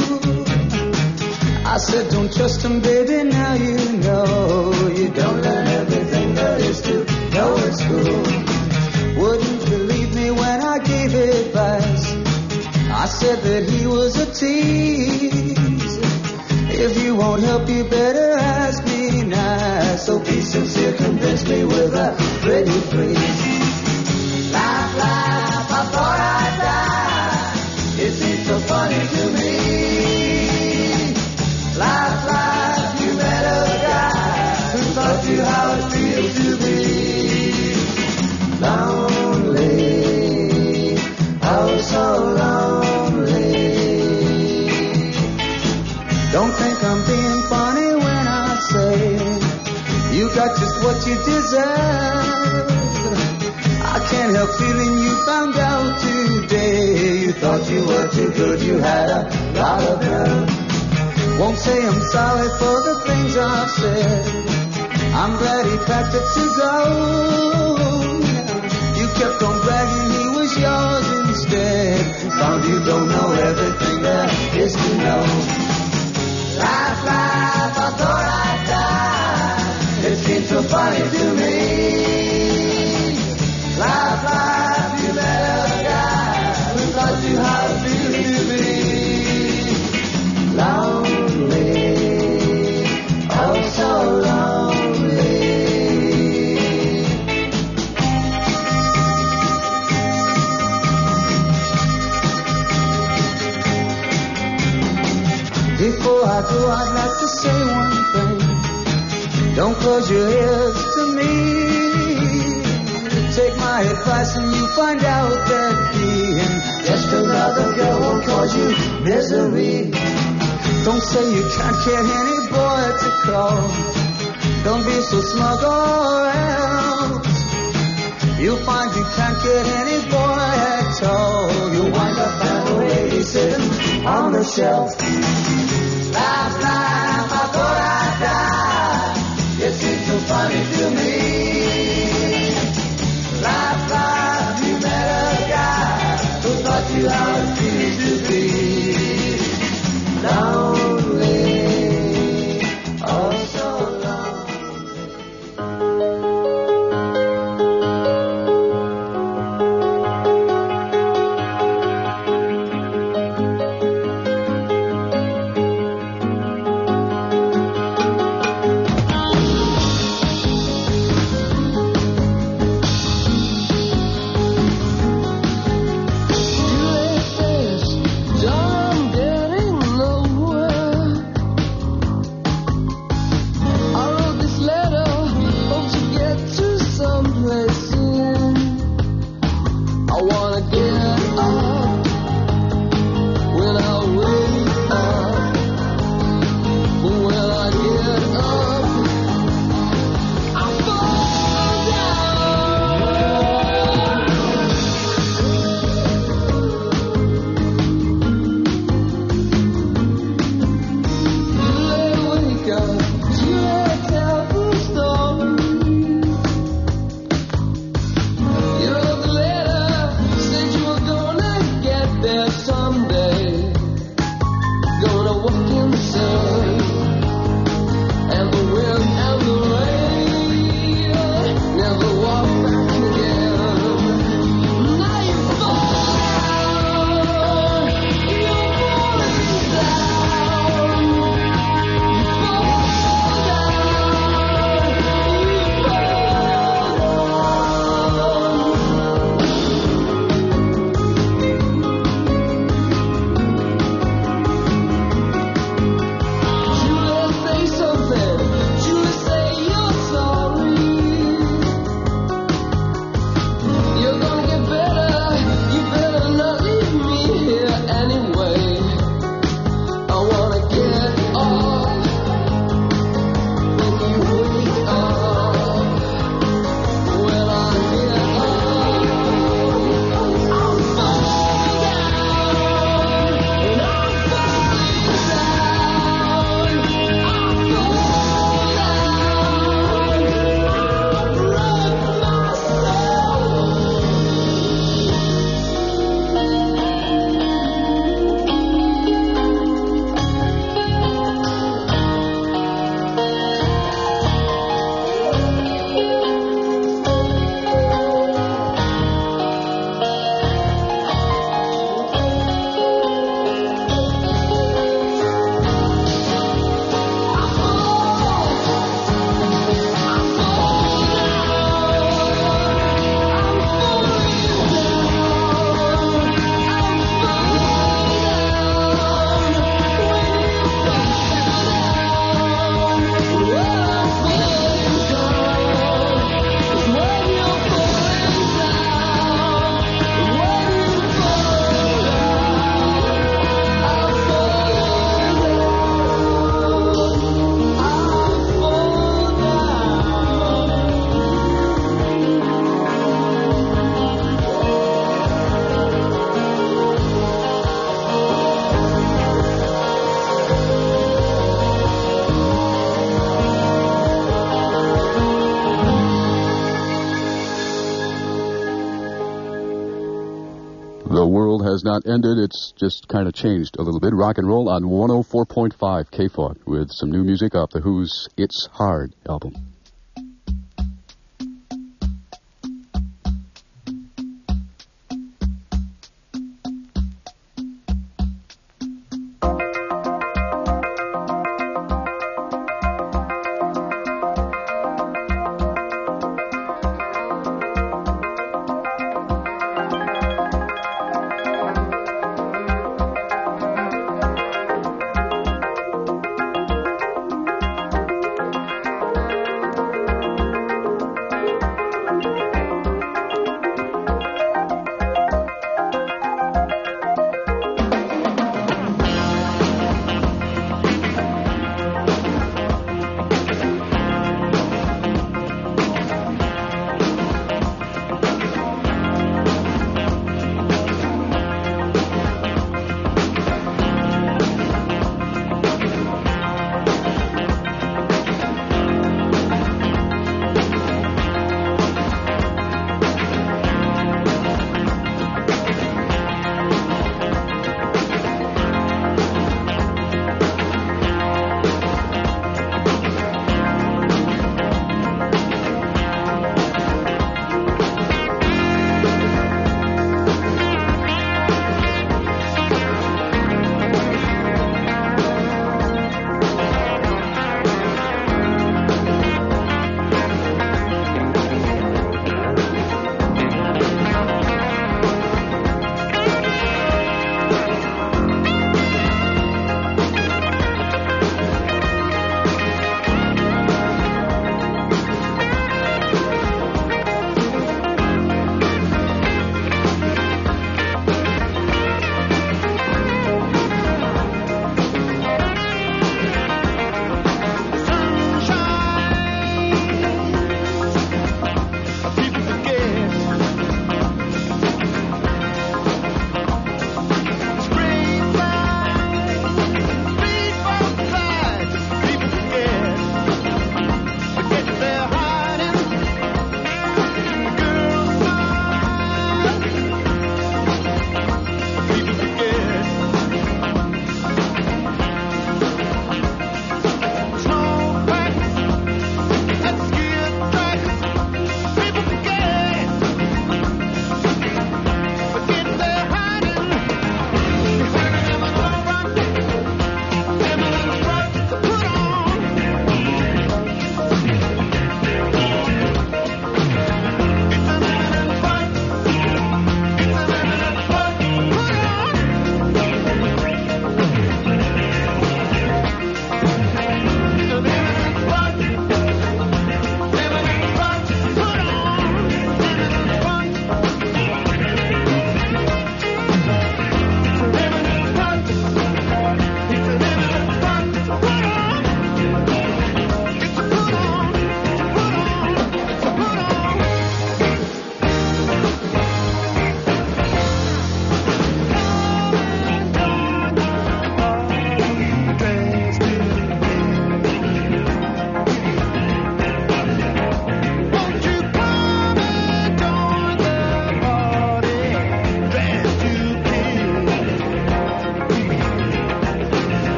S17: I said, don't trust him, baby, now you know. You don't learn everything there is to know at school. Wouldn't believe me when I gave advice. I said that he was a tease. If you won't help, you better ask me nice. So be sincere, convince me with a pretty please. Laugh, laugh, I thought I'd die. It seems so funny to me. Laugh, laugh.
S12: so lonely. Don't think I'm being funny when I say you got just what you deserve. I can't help feeling you found out today. You thought you were too good, you had a lot of nerve. Won't say I'm sorry for the things I've said. I'm glad he packed up to go. You kept on bragging he was yours instead. Found you don't know everything there is to know. Life, life, I thought I'd die. It seems so funny to me. Life, life, you let a guy who taught you how to feel to be lonely, oh so lonely. Before I go, I'd like to say one thing. Don't close your ears to me. Take my advice and you find out that being just another girl won't cause you misery. Don't say you can't get any boy to call. Don't be so smug or else you'll find you can't get any boy at all. You'll wind up found a lady sitting on the shelf. Last time I thought I'd die. It seems so funny to me. Life, life, you met a guy who taught you how it feels to be lonely, oh so lonely.
S16: The world has not ended. It's just kind of changed a little bit. Rock and roll on 104.5 KFOG with some new music off the Who's It's Hard album.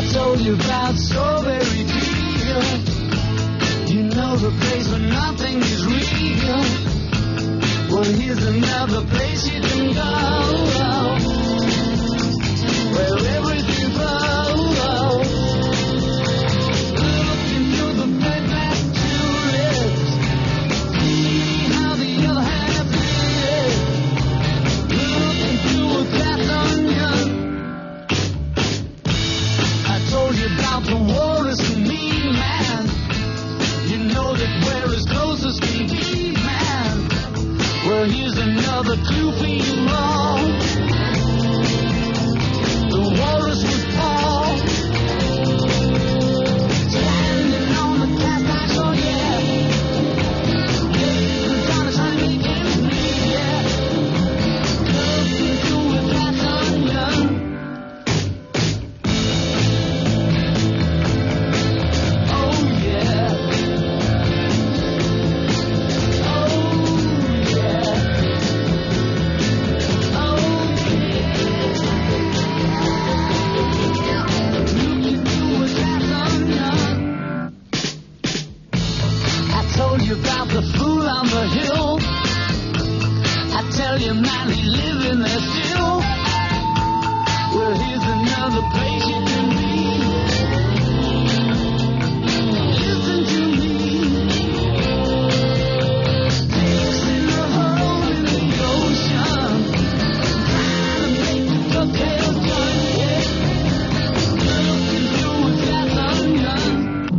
S17: told you about Strawberry Field. You know the place where nothing is real. Well, here's another place you can go, where everything flows. Look into the big black tulips, see how the other half lives. Look into a glass onion. I told you about the walrus and me, man. You know that we're as close as can be, man. Well, here's another clue for you all. The walrus was Paul, standing on the cast iron shore, yeah. The time is trying to make ends meet, yeah. Looking through a glass onion. Oh, yeah. About the fool on the hill, I tell you, man, he's living there still. Well, here's another place you can be. Listen to me. Sticks in the hole in the ocean, trying to make the ducktail gun, yeah. Looking through a glass onion.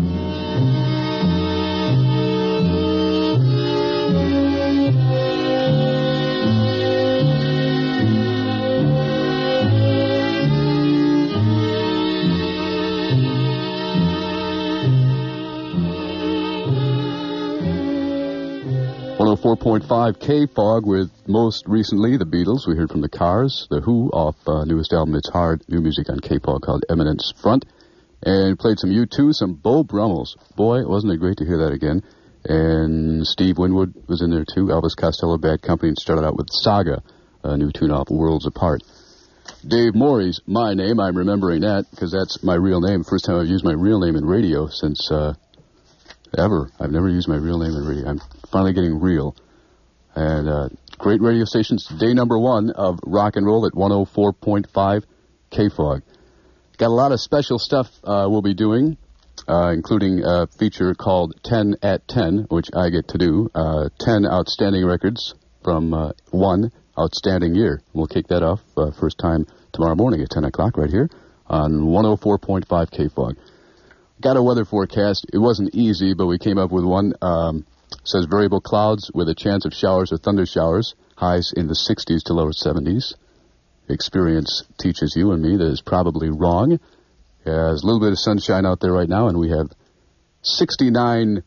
S16: KFOG with most recently the Beatles. We heard from the Cars, The Who off newest album It's Hard, new music on KFOG called Eminence Front, and played some U2, some Beau Brummels. Boy, wasn't it great to hear that again. And Steve Winwood was in there too, Elvis Costello, Bad Company, and started out with Saga, a new tune off Worlds Apart. Dave Morey's my name. I'm remembering that because that's my real name. First time I've used my real name in radio since ever. I've never used my real name in radio. I'm finally getting real. And great radio stations. Day number 1 of rock and roll at 104.5 KFOG. Got a lot of special stuff we'll be doing, including a feature called 10 at 10, which I get to do. 10 outstanding records from 1 outstanding year. We'll kick that off first time tomorrow morning at 10 o'clock right here on 104.5 KFOG. Got a weather forecast. It wasn't easy, but we came up with one. Says variable clouds with a chance of showers or thunder showers, highs in the 60s to lower 70s. Experience teaches you and me that is probably wrong. There's a little bit of sunshine out there right now, and we have 69.5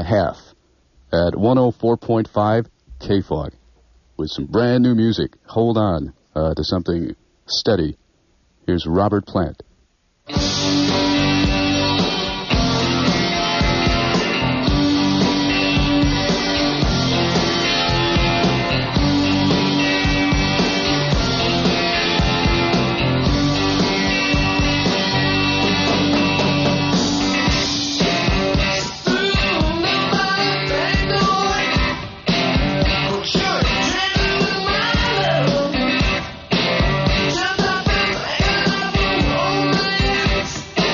S16: at 104.5 KFOG with some brand new music. Hold on to something steady. Here's Robert Plant.
S17: Sure.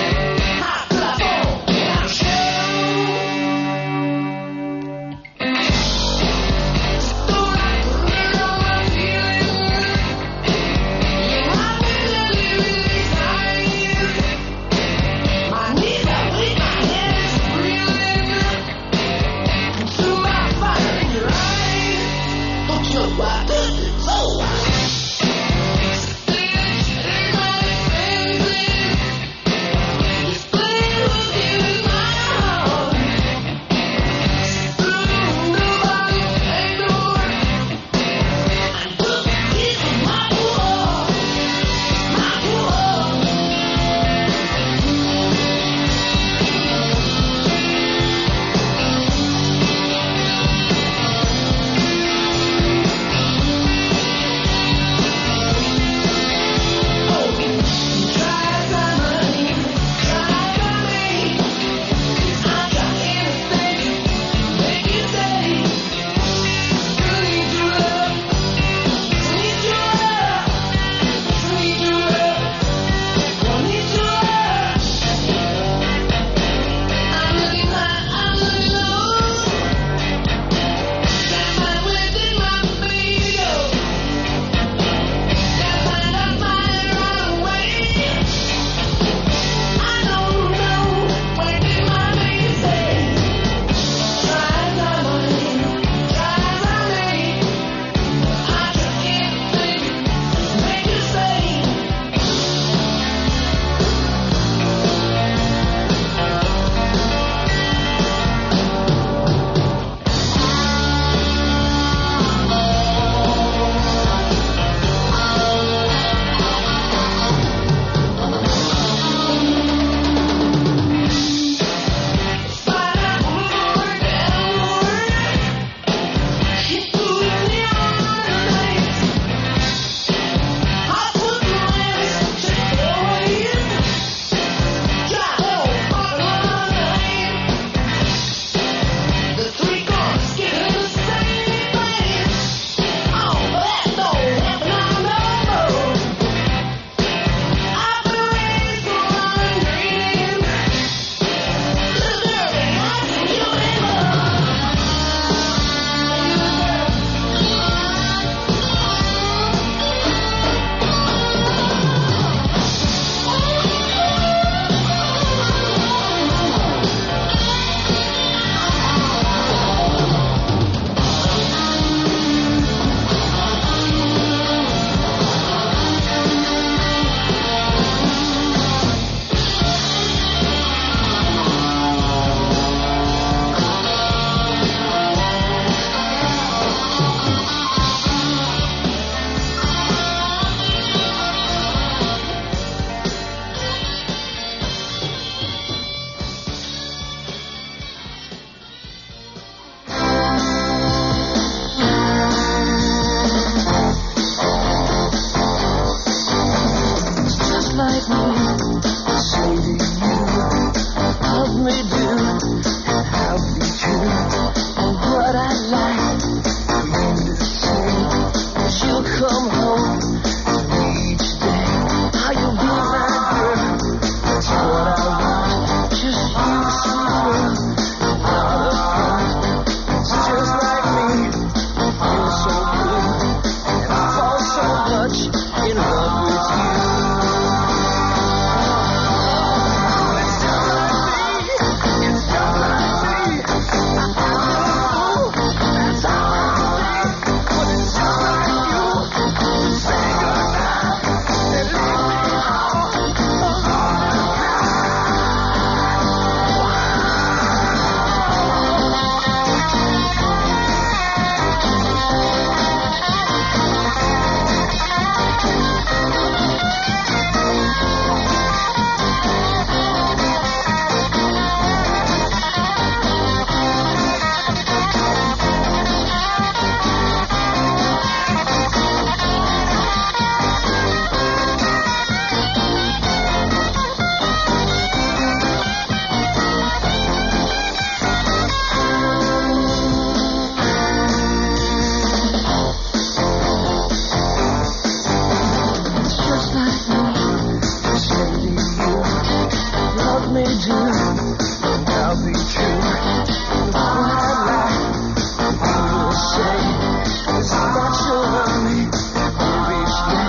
S17: may do, I'll be true. All my life, you will say, it's not your love, baby, stay.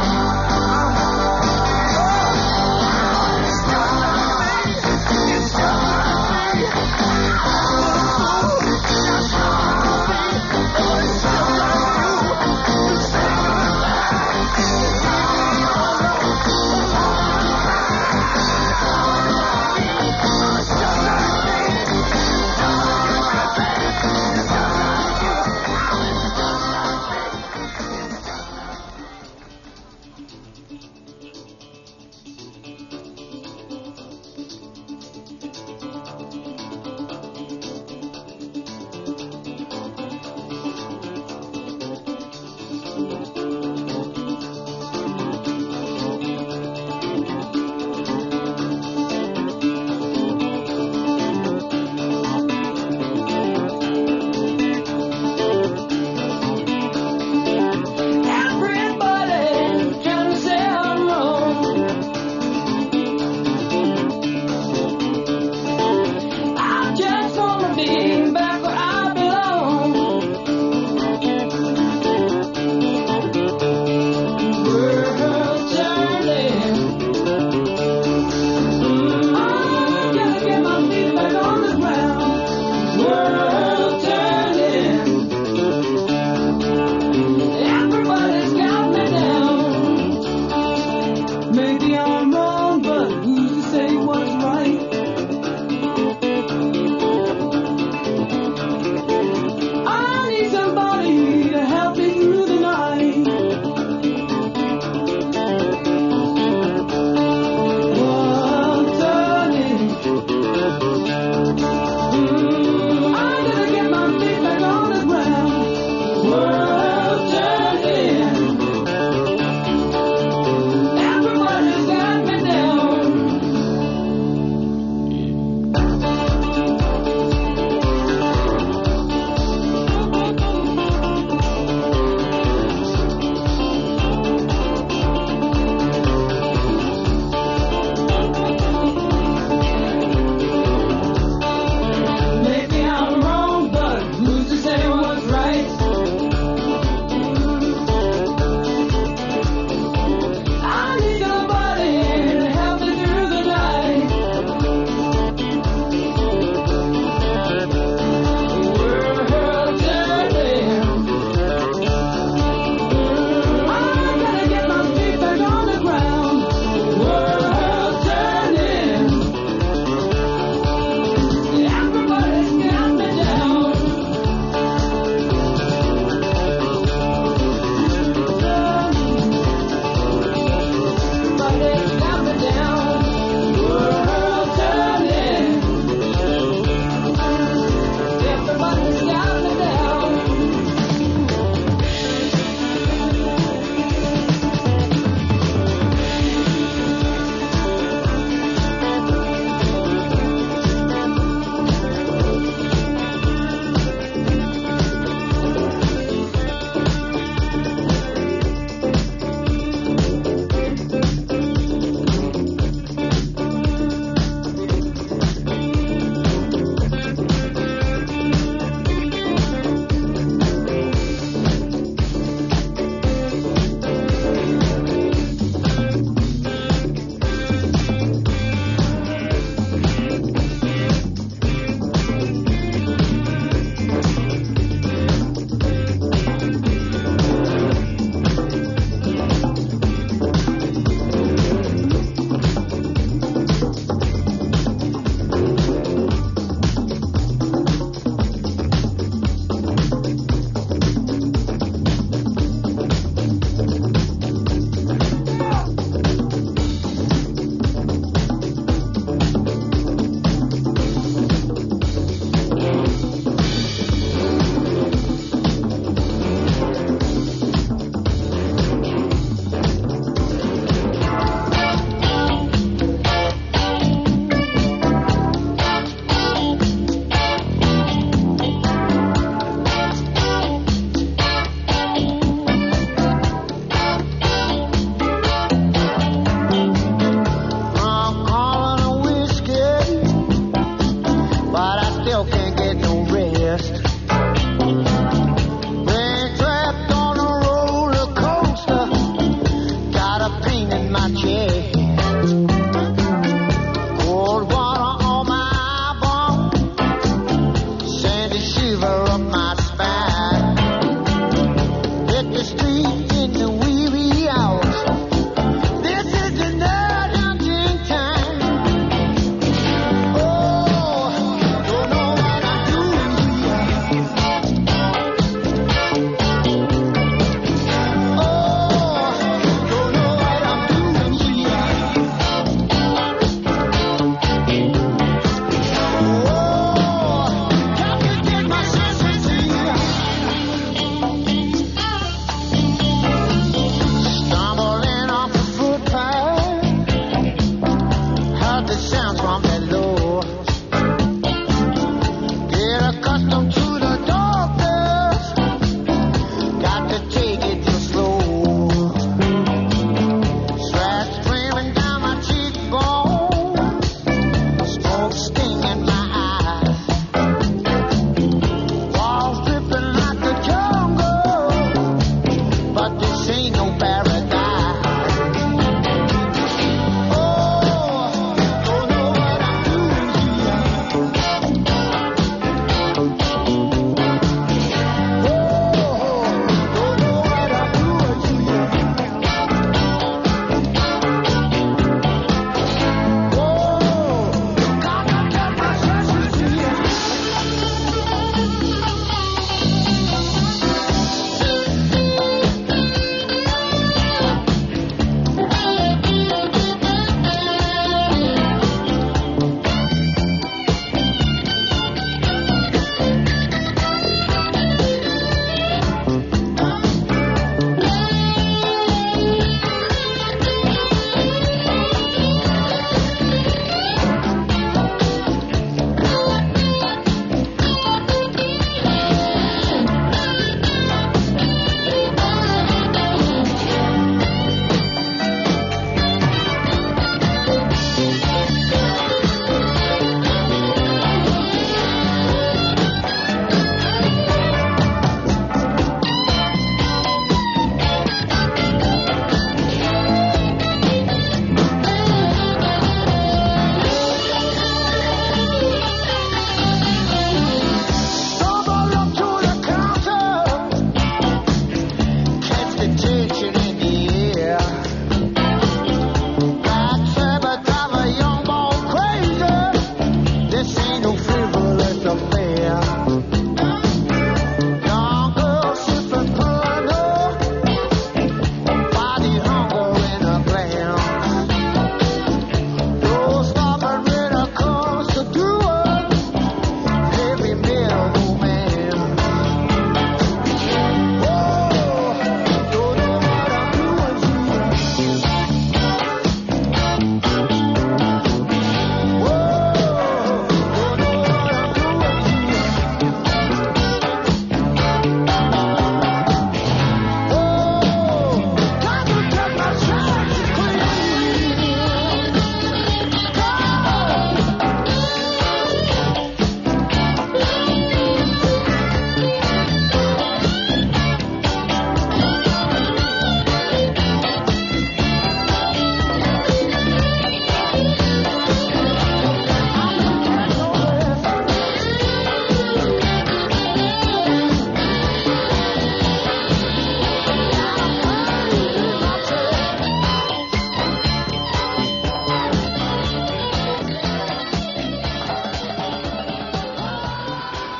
S17: Stop.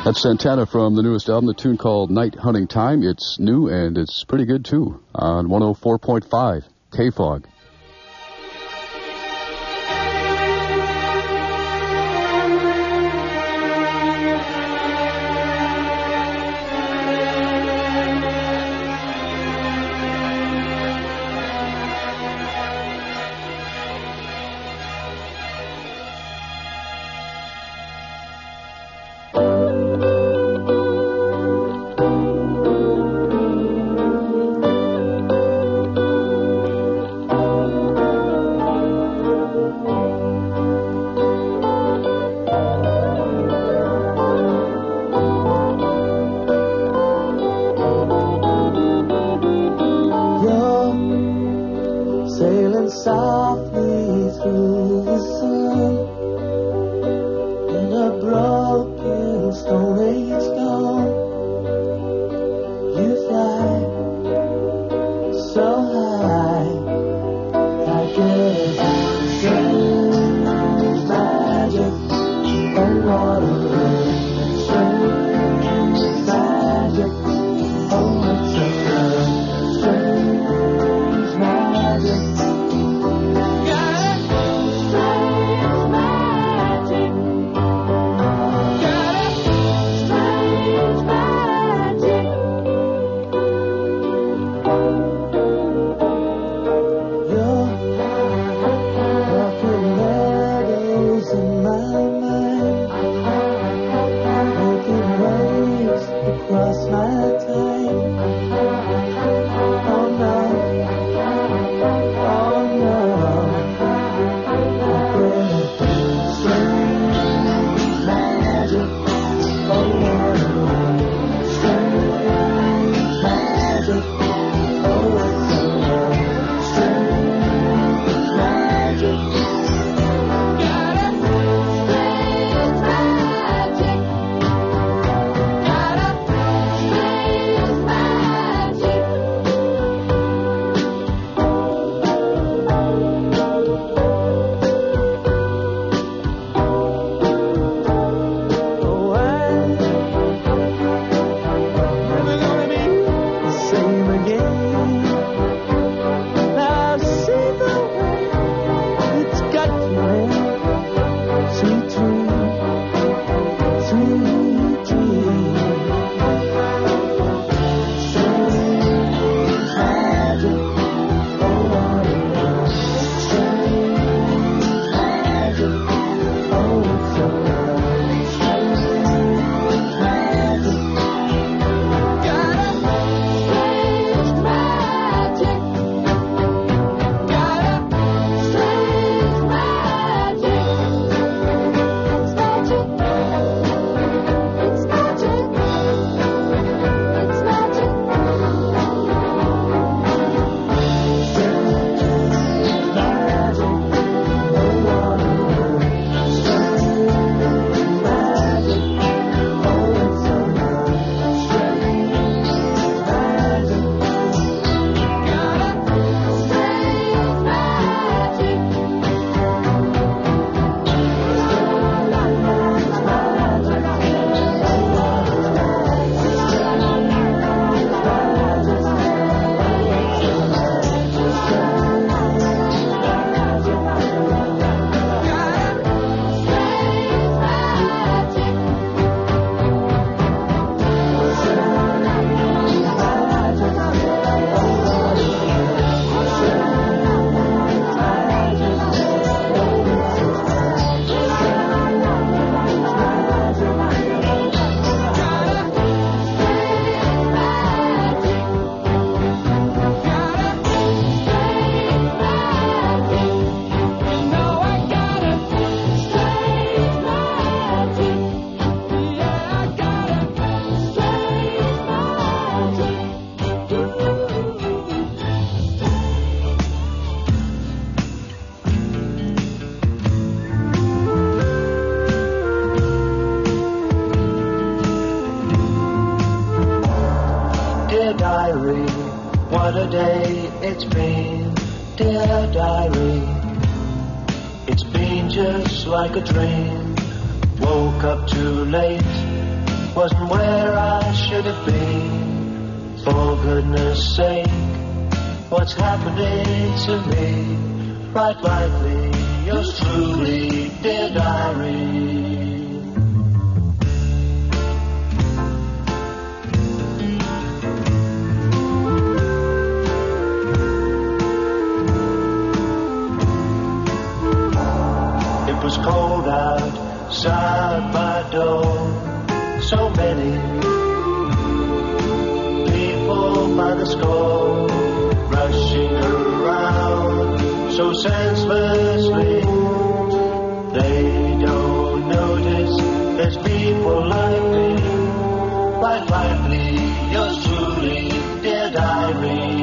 S16: That's Santana from the newest album, the tune called Night Hunting Time. It's new and it's pretty good, too, on 104.5 KFOG.
S17: Sailing softly through the sun in a broken Stone Age dawn. You fly so high, I guess strange magic and water, strange magic. Oh, it's so good, strange magic.
S12: Diary, what a day it's been, dear diary. It's been just like a dream. Woke up too late,
S17: wasn't where I should have been. For goodness sake, what's happening to me? Write lightly, yours truly, dear diary. It was cold outside my door. So many people by the score, rushing around so senselessly. They don't notice there's people like me. Write lightly, yours truly, dear diary.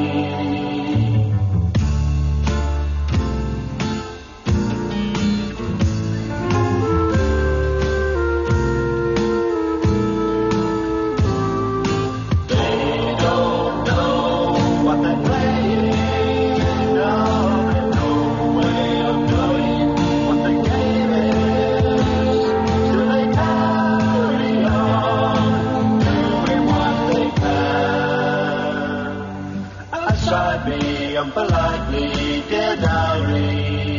S17: Politely, dear diary.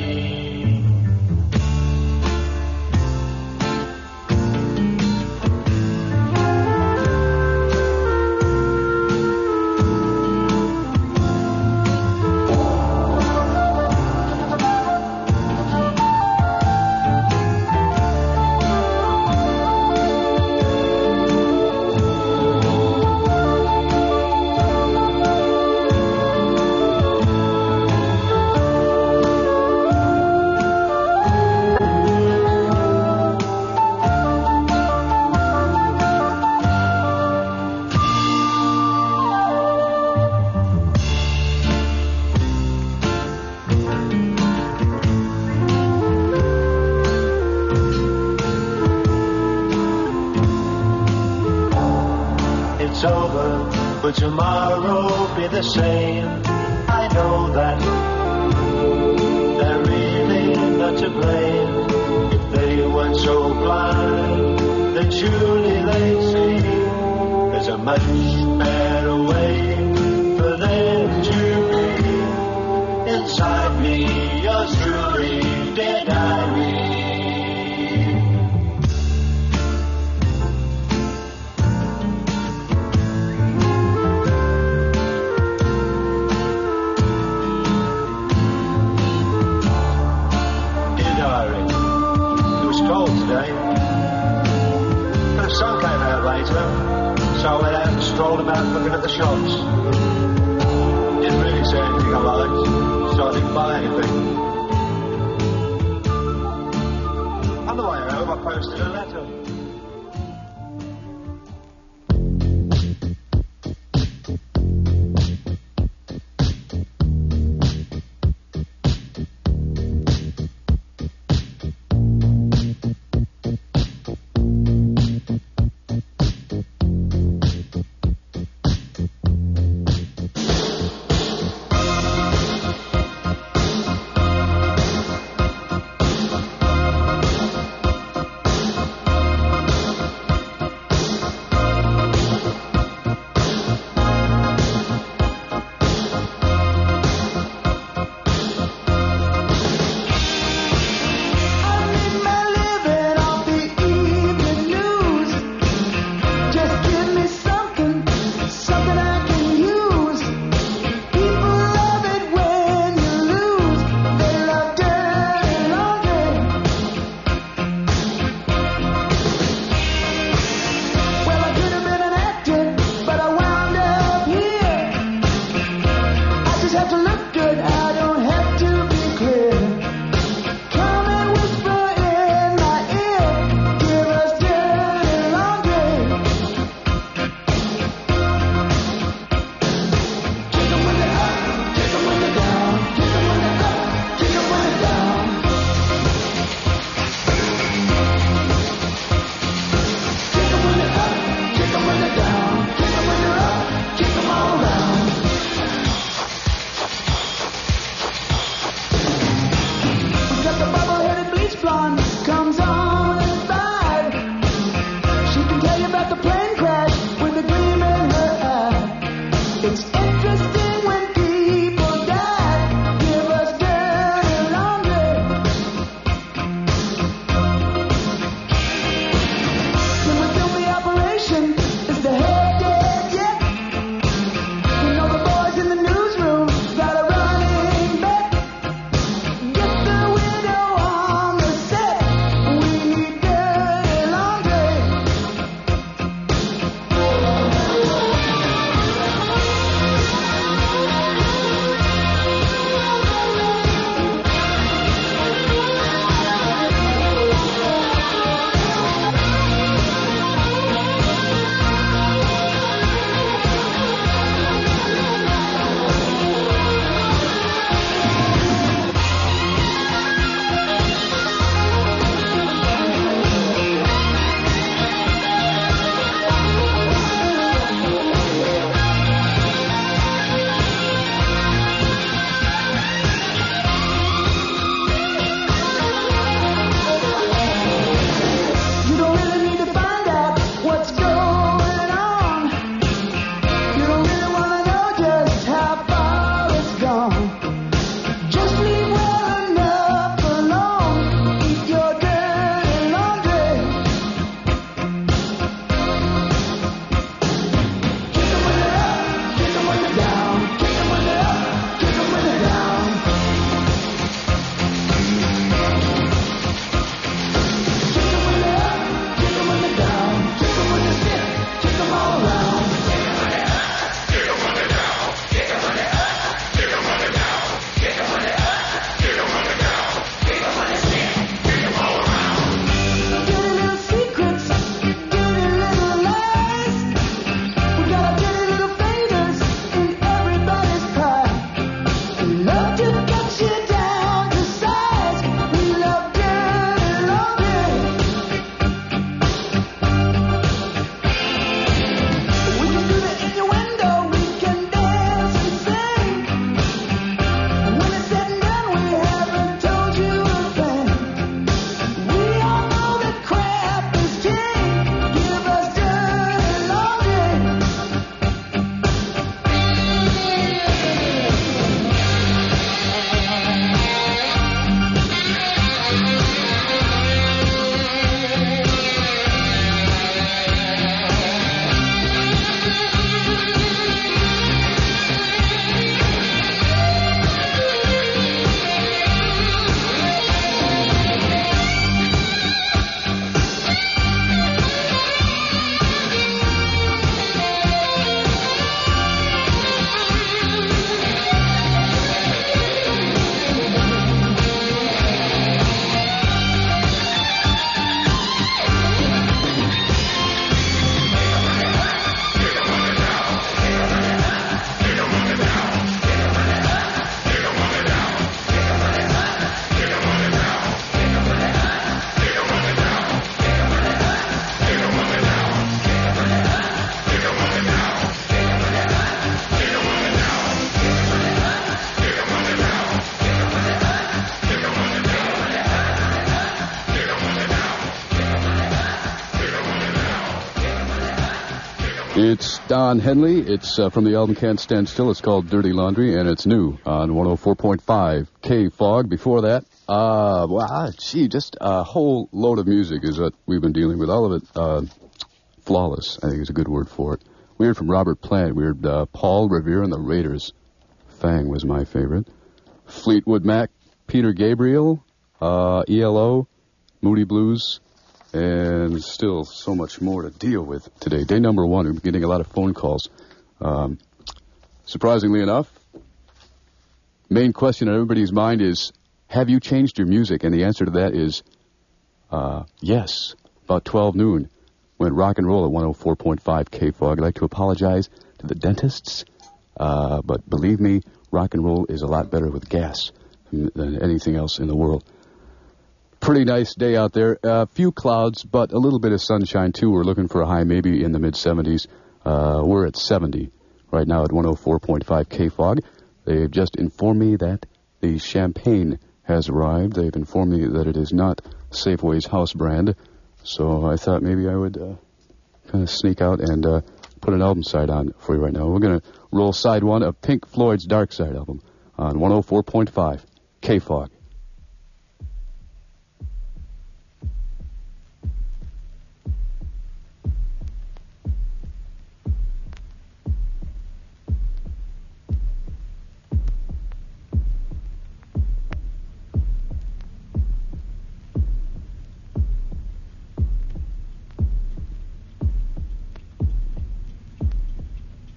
S17: It's over, but tomorrow be the same. I know that they're really not to blame. If they weren't so blind, then surely they'd see there's a much better way for them to be. Inside me, yours truly, dear diary. Today. But the sun came out later, so I went out and strolled about looking at the shops. Didn't really see anything I liked, so I didn't buy anything. On the way home, I posted a letter.
S16: It's Don Henley. It's from the album Can't Stand Still. It's called Dirty Laundry, and it's new on 104.5 K-Fog. Before that, just a whole load of music is what we've been dealing with. All of it flawless, I think is a good word for it. We heard from Robert Plant. We heard Paul Revere and the Raiders. Fang was my favorite. Fleetwood Mac, Peter Gabriel, ELO, Moody Blues, and still so much more to deal with today. Day number 1, we're getting a lot of phone calls. Surprisingly enough, main question on everybody's mind is, have you changed your music? And the answer to that is, yes. About 12 noon, went rock and roll at 104.5 K-Fog. I'd like to apologize to the dentists, but believe me, rock and roll is a lot better with gas than anything else in the world. Pretty nice day out there. A few clouds, but a little bit of sunshine, too. We're looking for a high maybe in the mid-70s. We're at 70 right now at 104.5 K-Fog. They've just informed me that the champagne has arrived. They've informed me that it is not Safeway's house brand. So I thought maybe I would kind of sneak out and put an album side on for you right now. We're going to roll side 1 of Pink Floyd's Dark Side album on 104.5 K-Fog.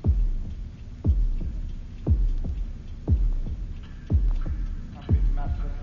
S17: Master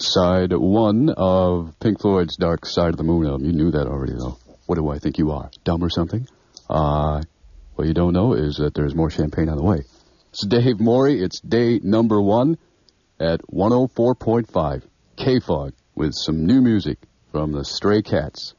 S16: side one of Pink Floyd's Dark Side of the Moon album. You knew that already, though. What do I think you are? Dumb or something? What you don't know is that there's more champagne on the way. It's Dave Morey. It's day number 1 at 104.5 KFOG with some new music from the Stray Cats.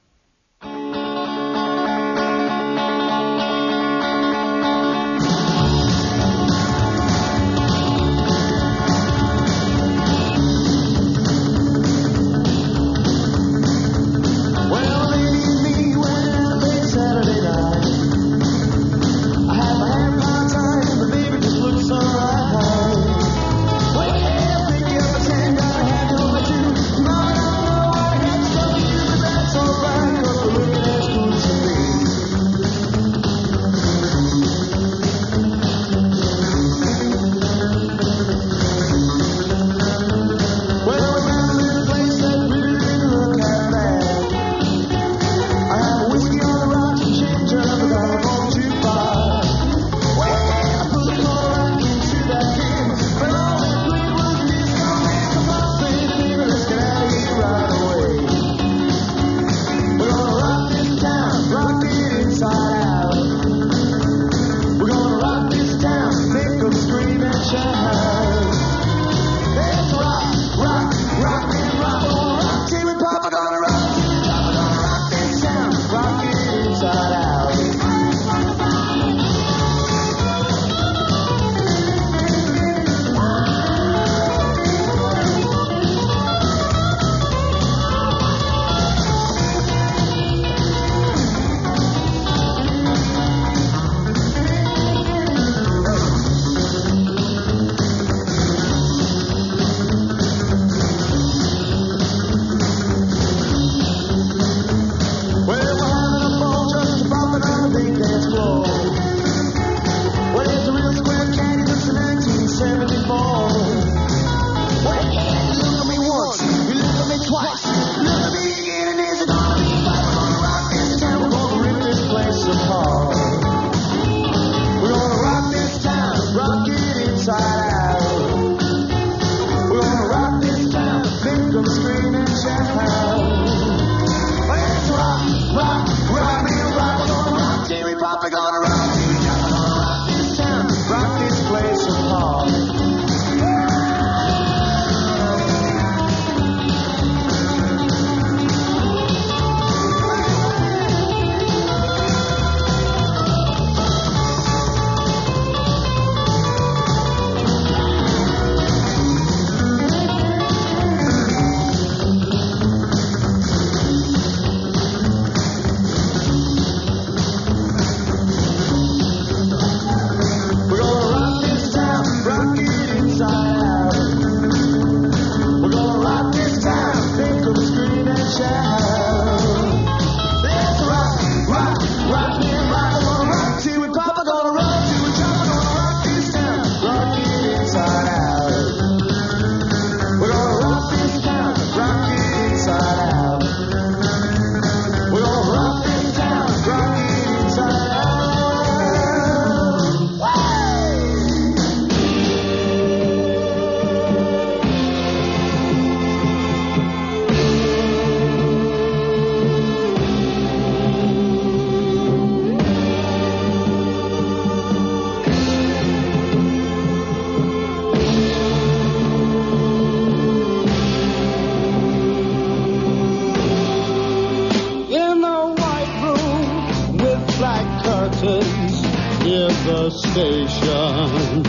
S18: station.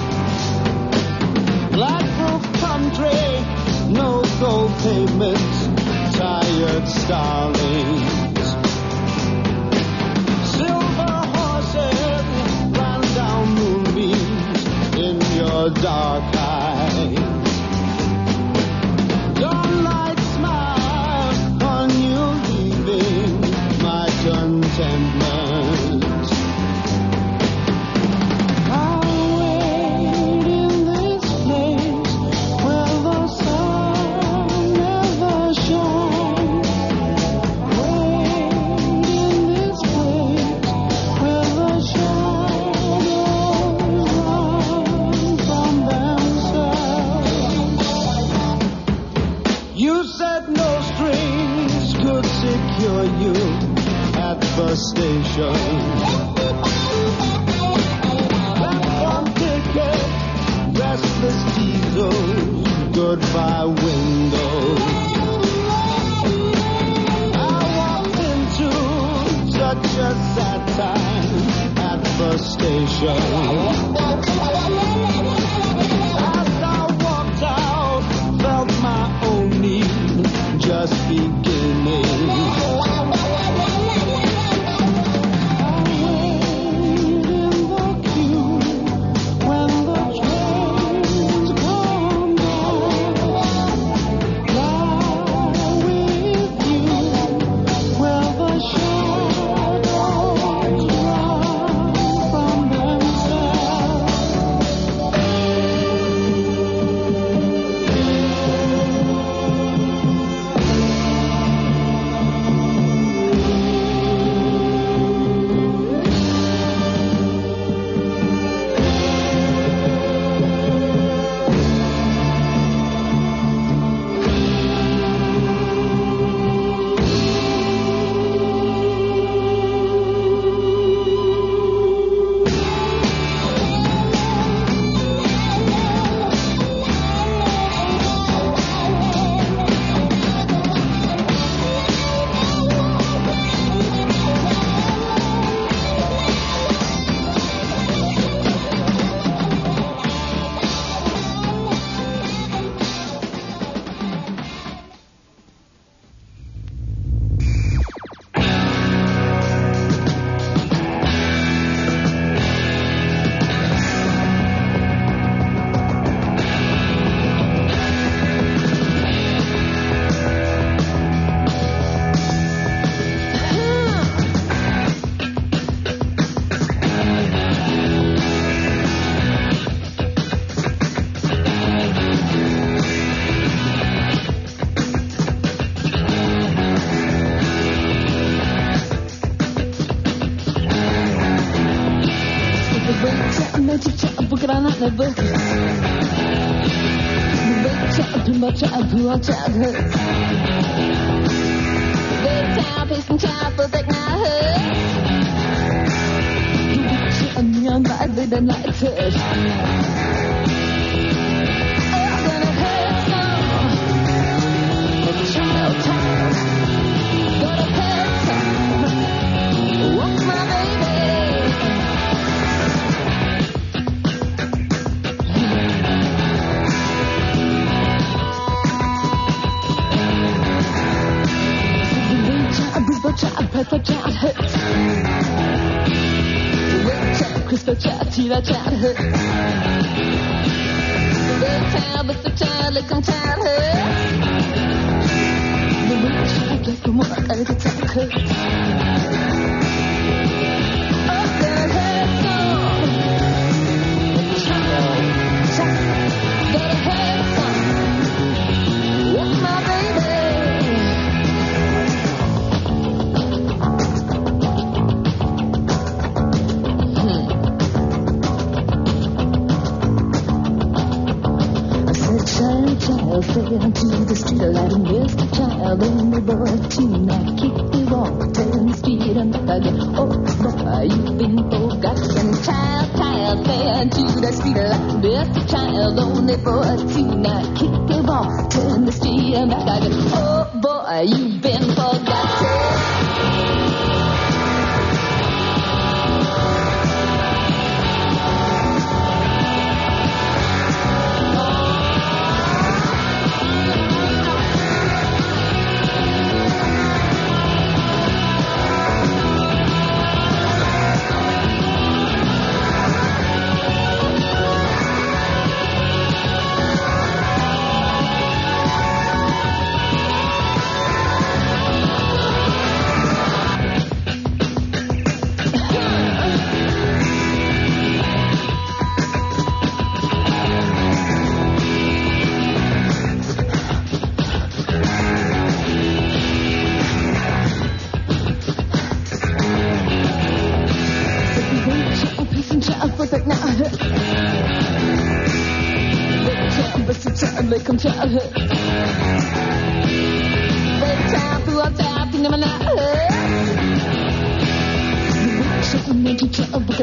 S18: Blackbrook country, no gold pavements, tired starlings. Silver horses ran down moonbeams in your dark eyes. Dawnlight smile on you leaving my contentment. the station. Platform ticket, restless diesels, goodbye windows. I walked into such a sad time at the station. As I walked out, felt my own need just beginning.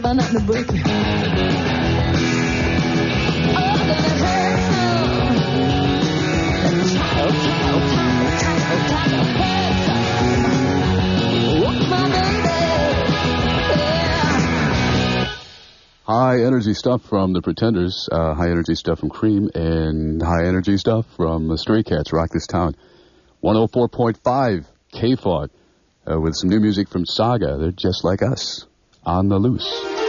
S17: try not to break you.
S16: High energy stuff from the Pretenders, high energy stuff from Cream, and high energy stuff from the Stray Cats. Rock This Town. 104.5 KFOG with some new music from Saga. They're just like us. On the Loose.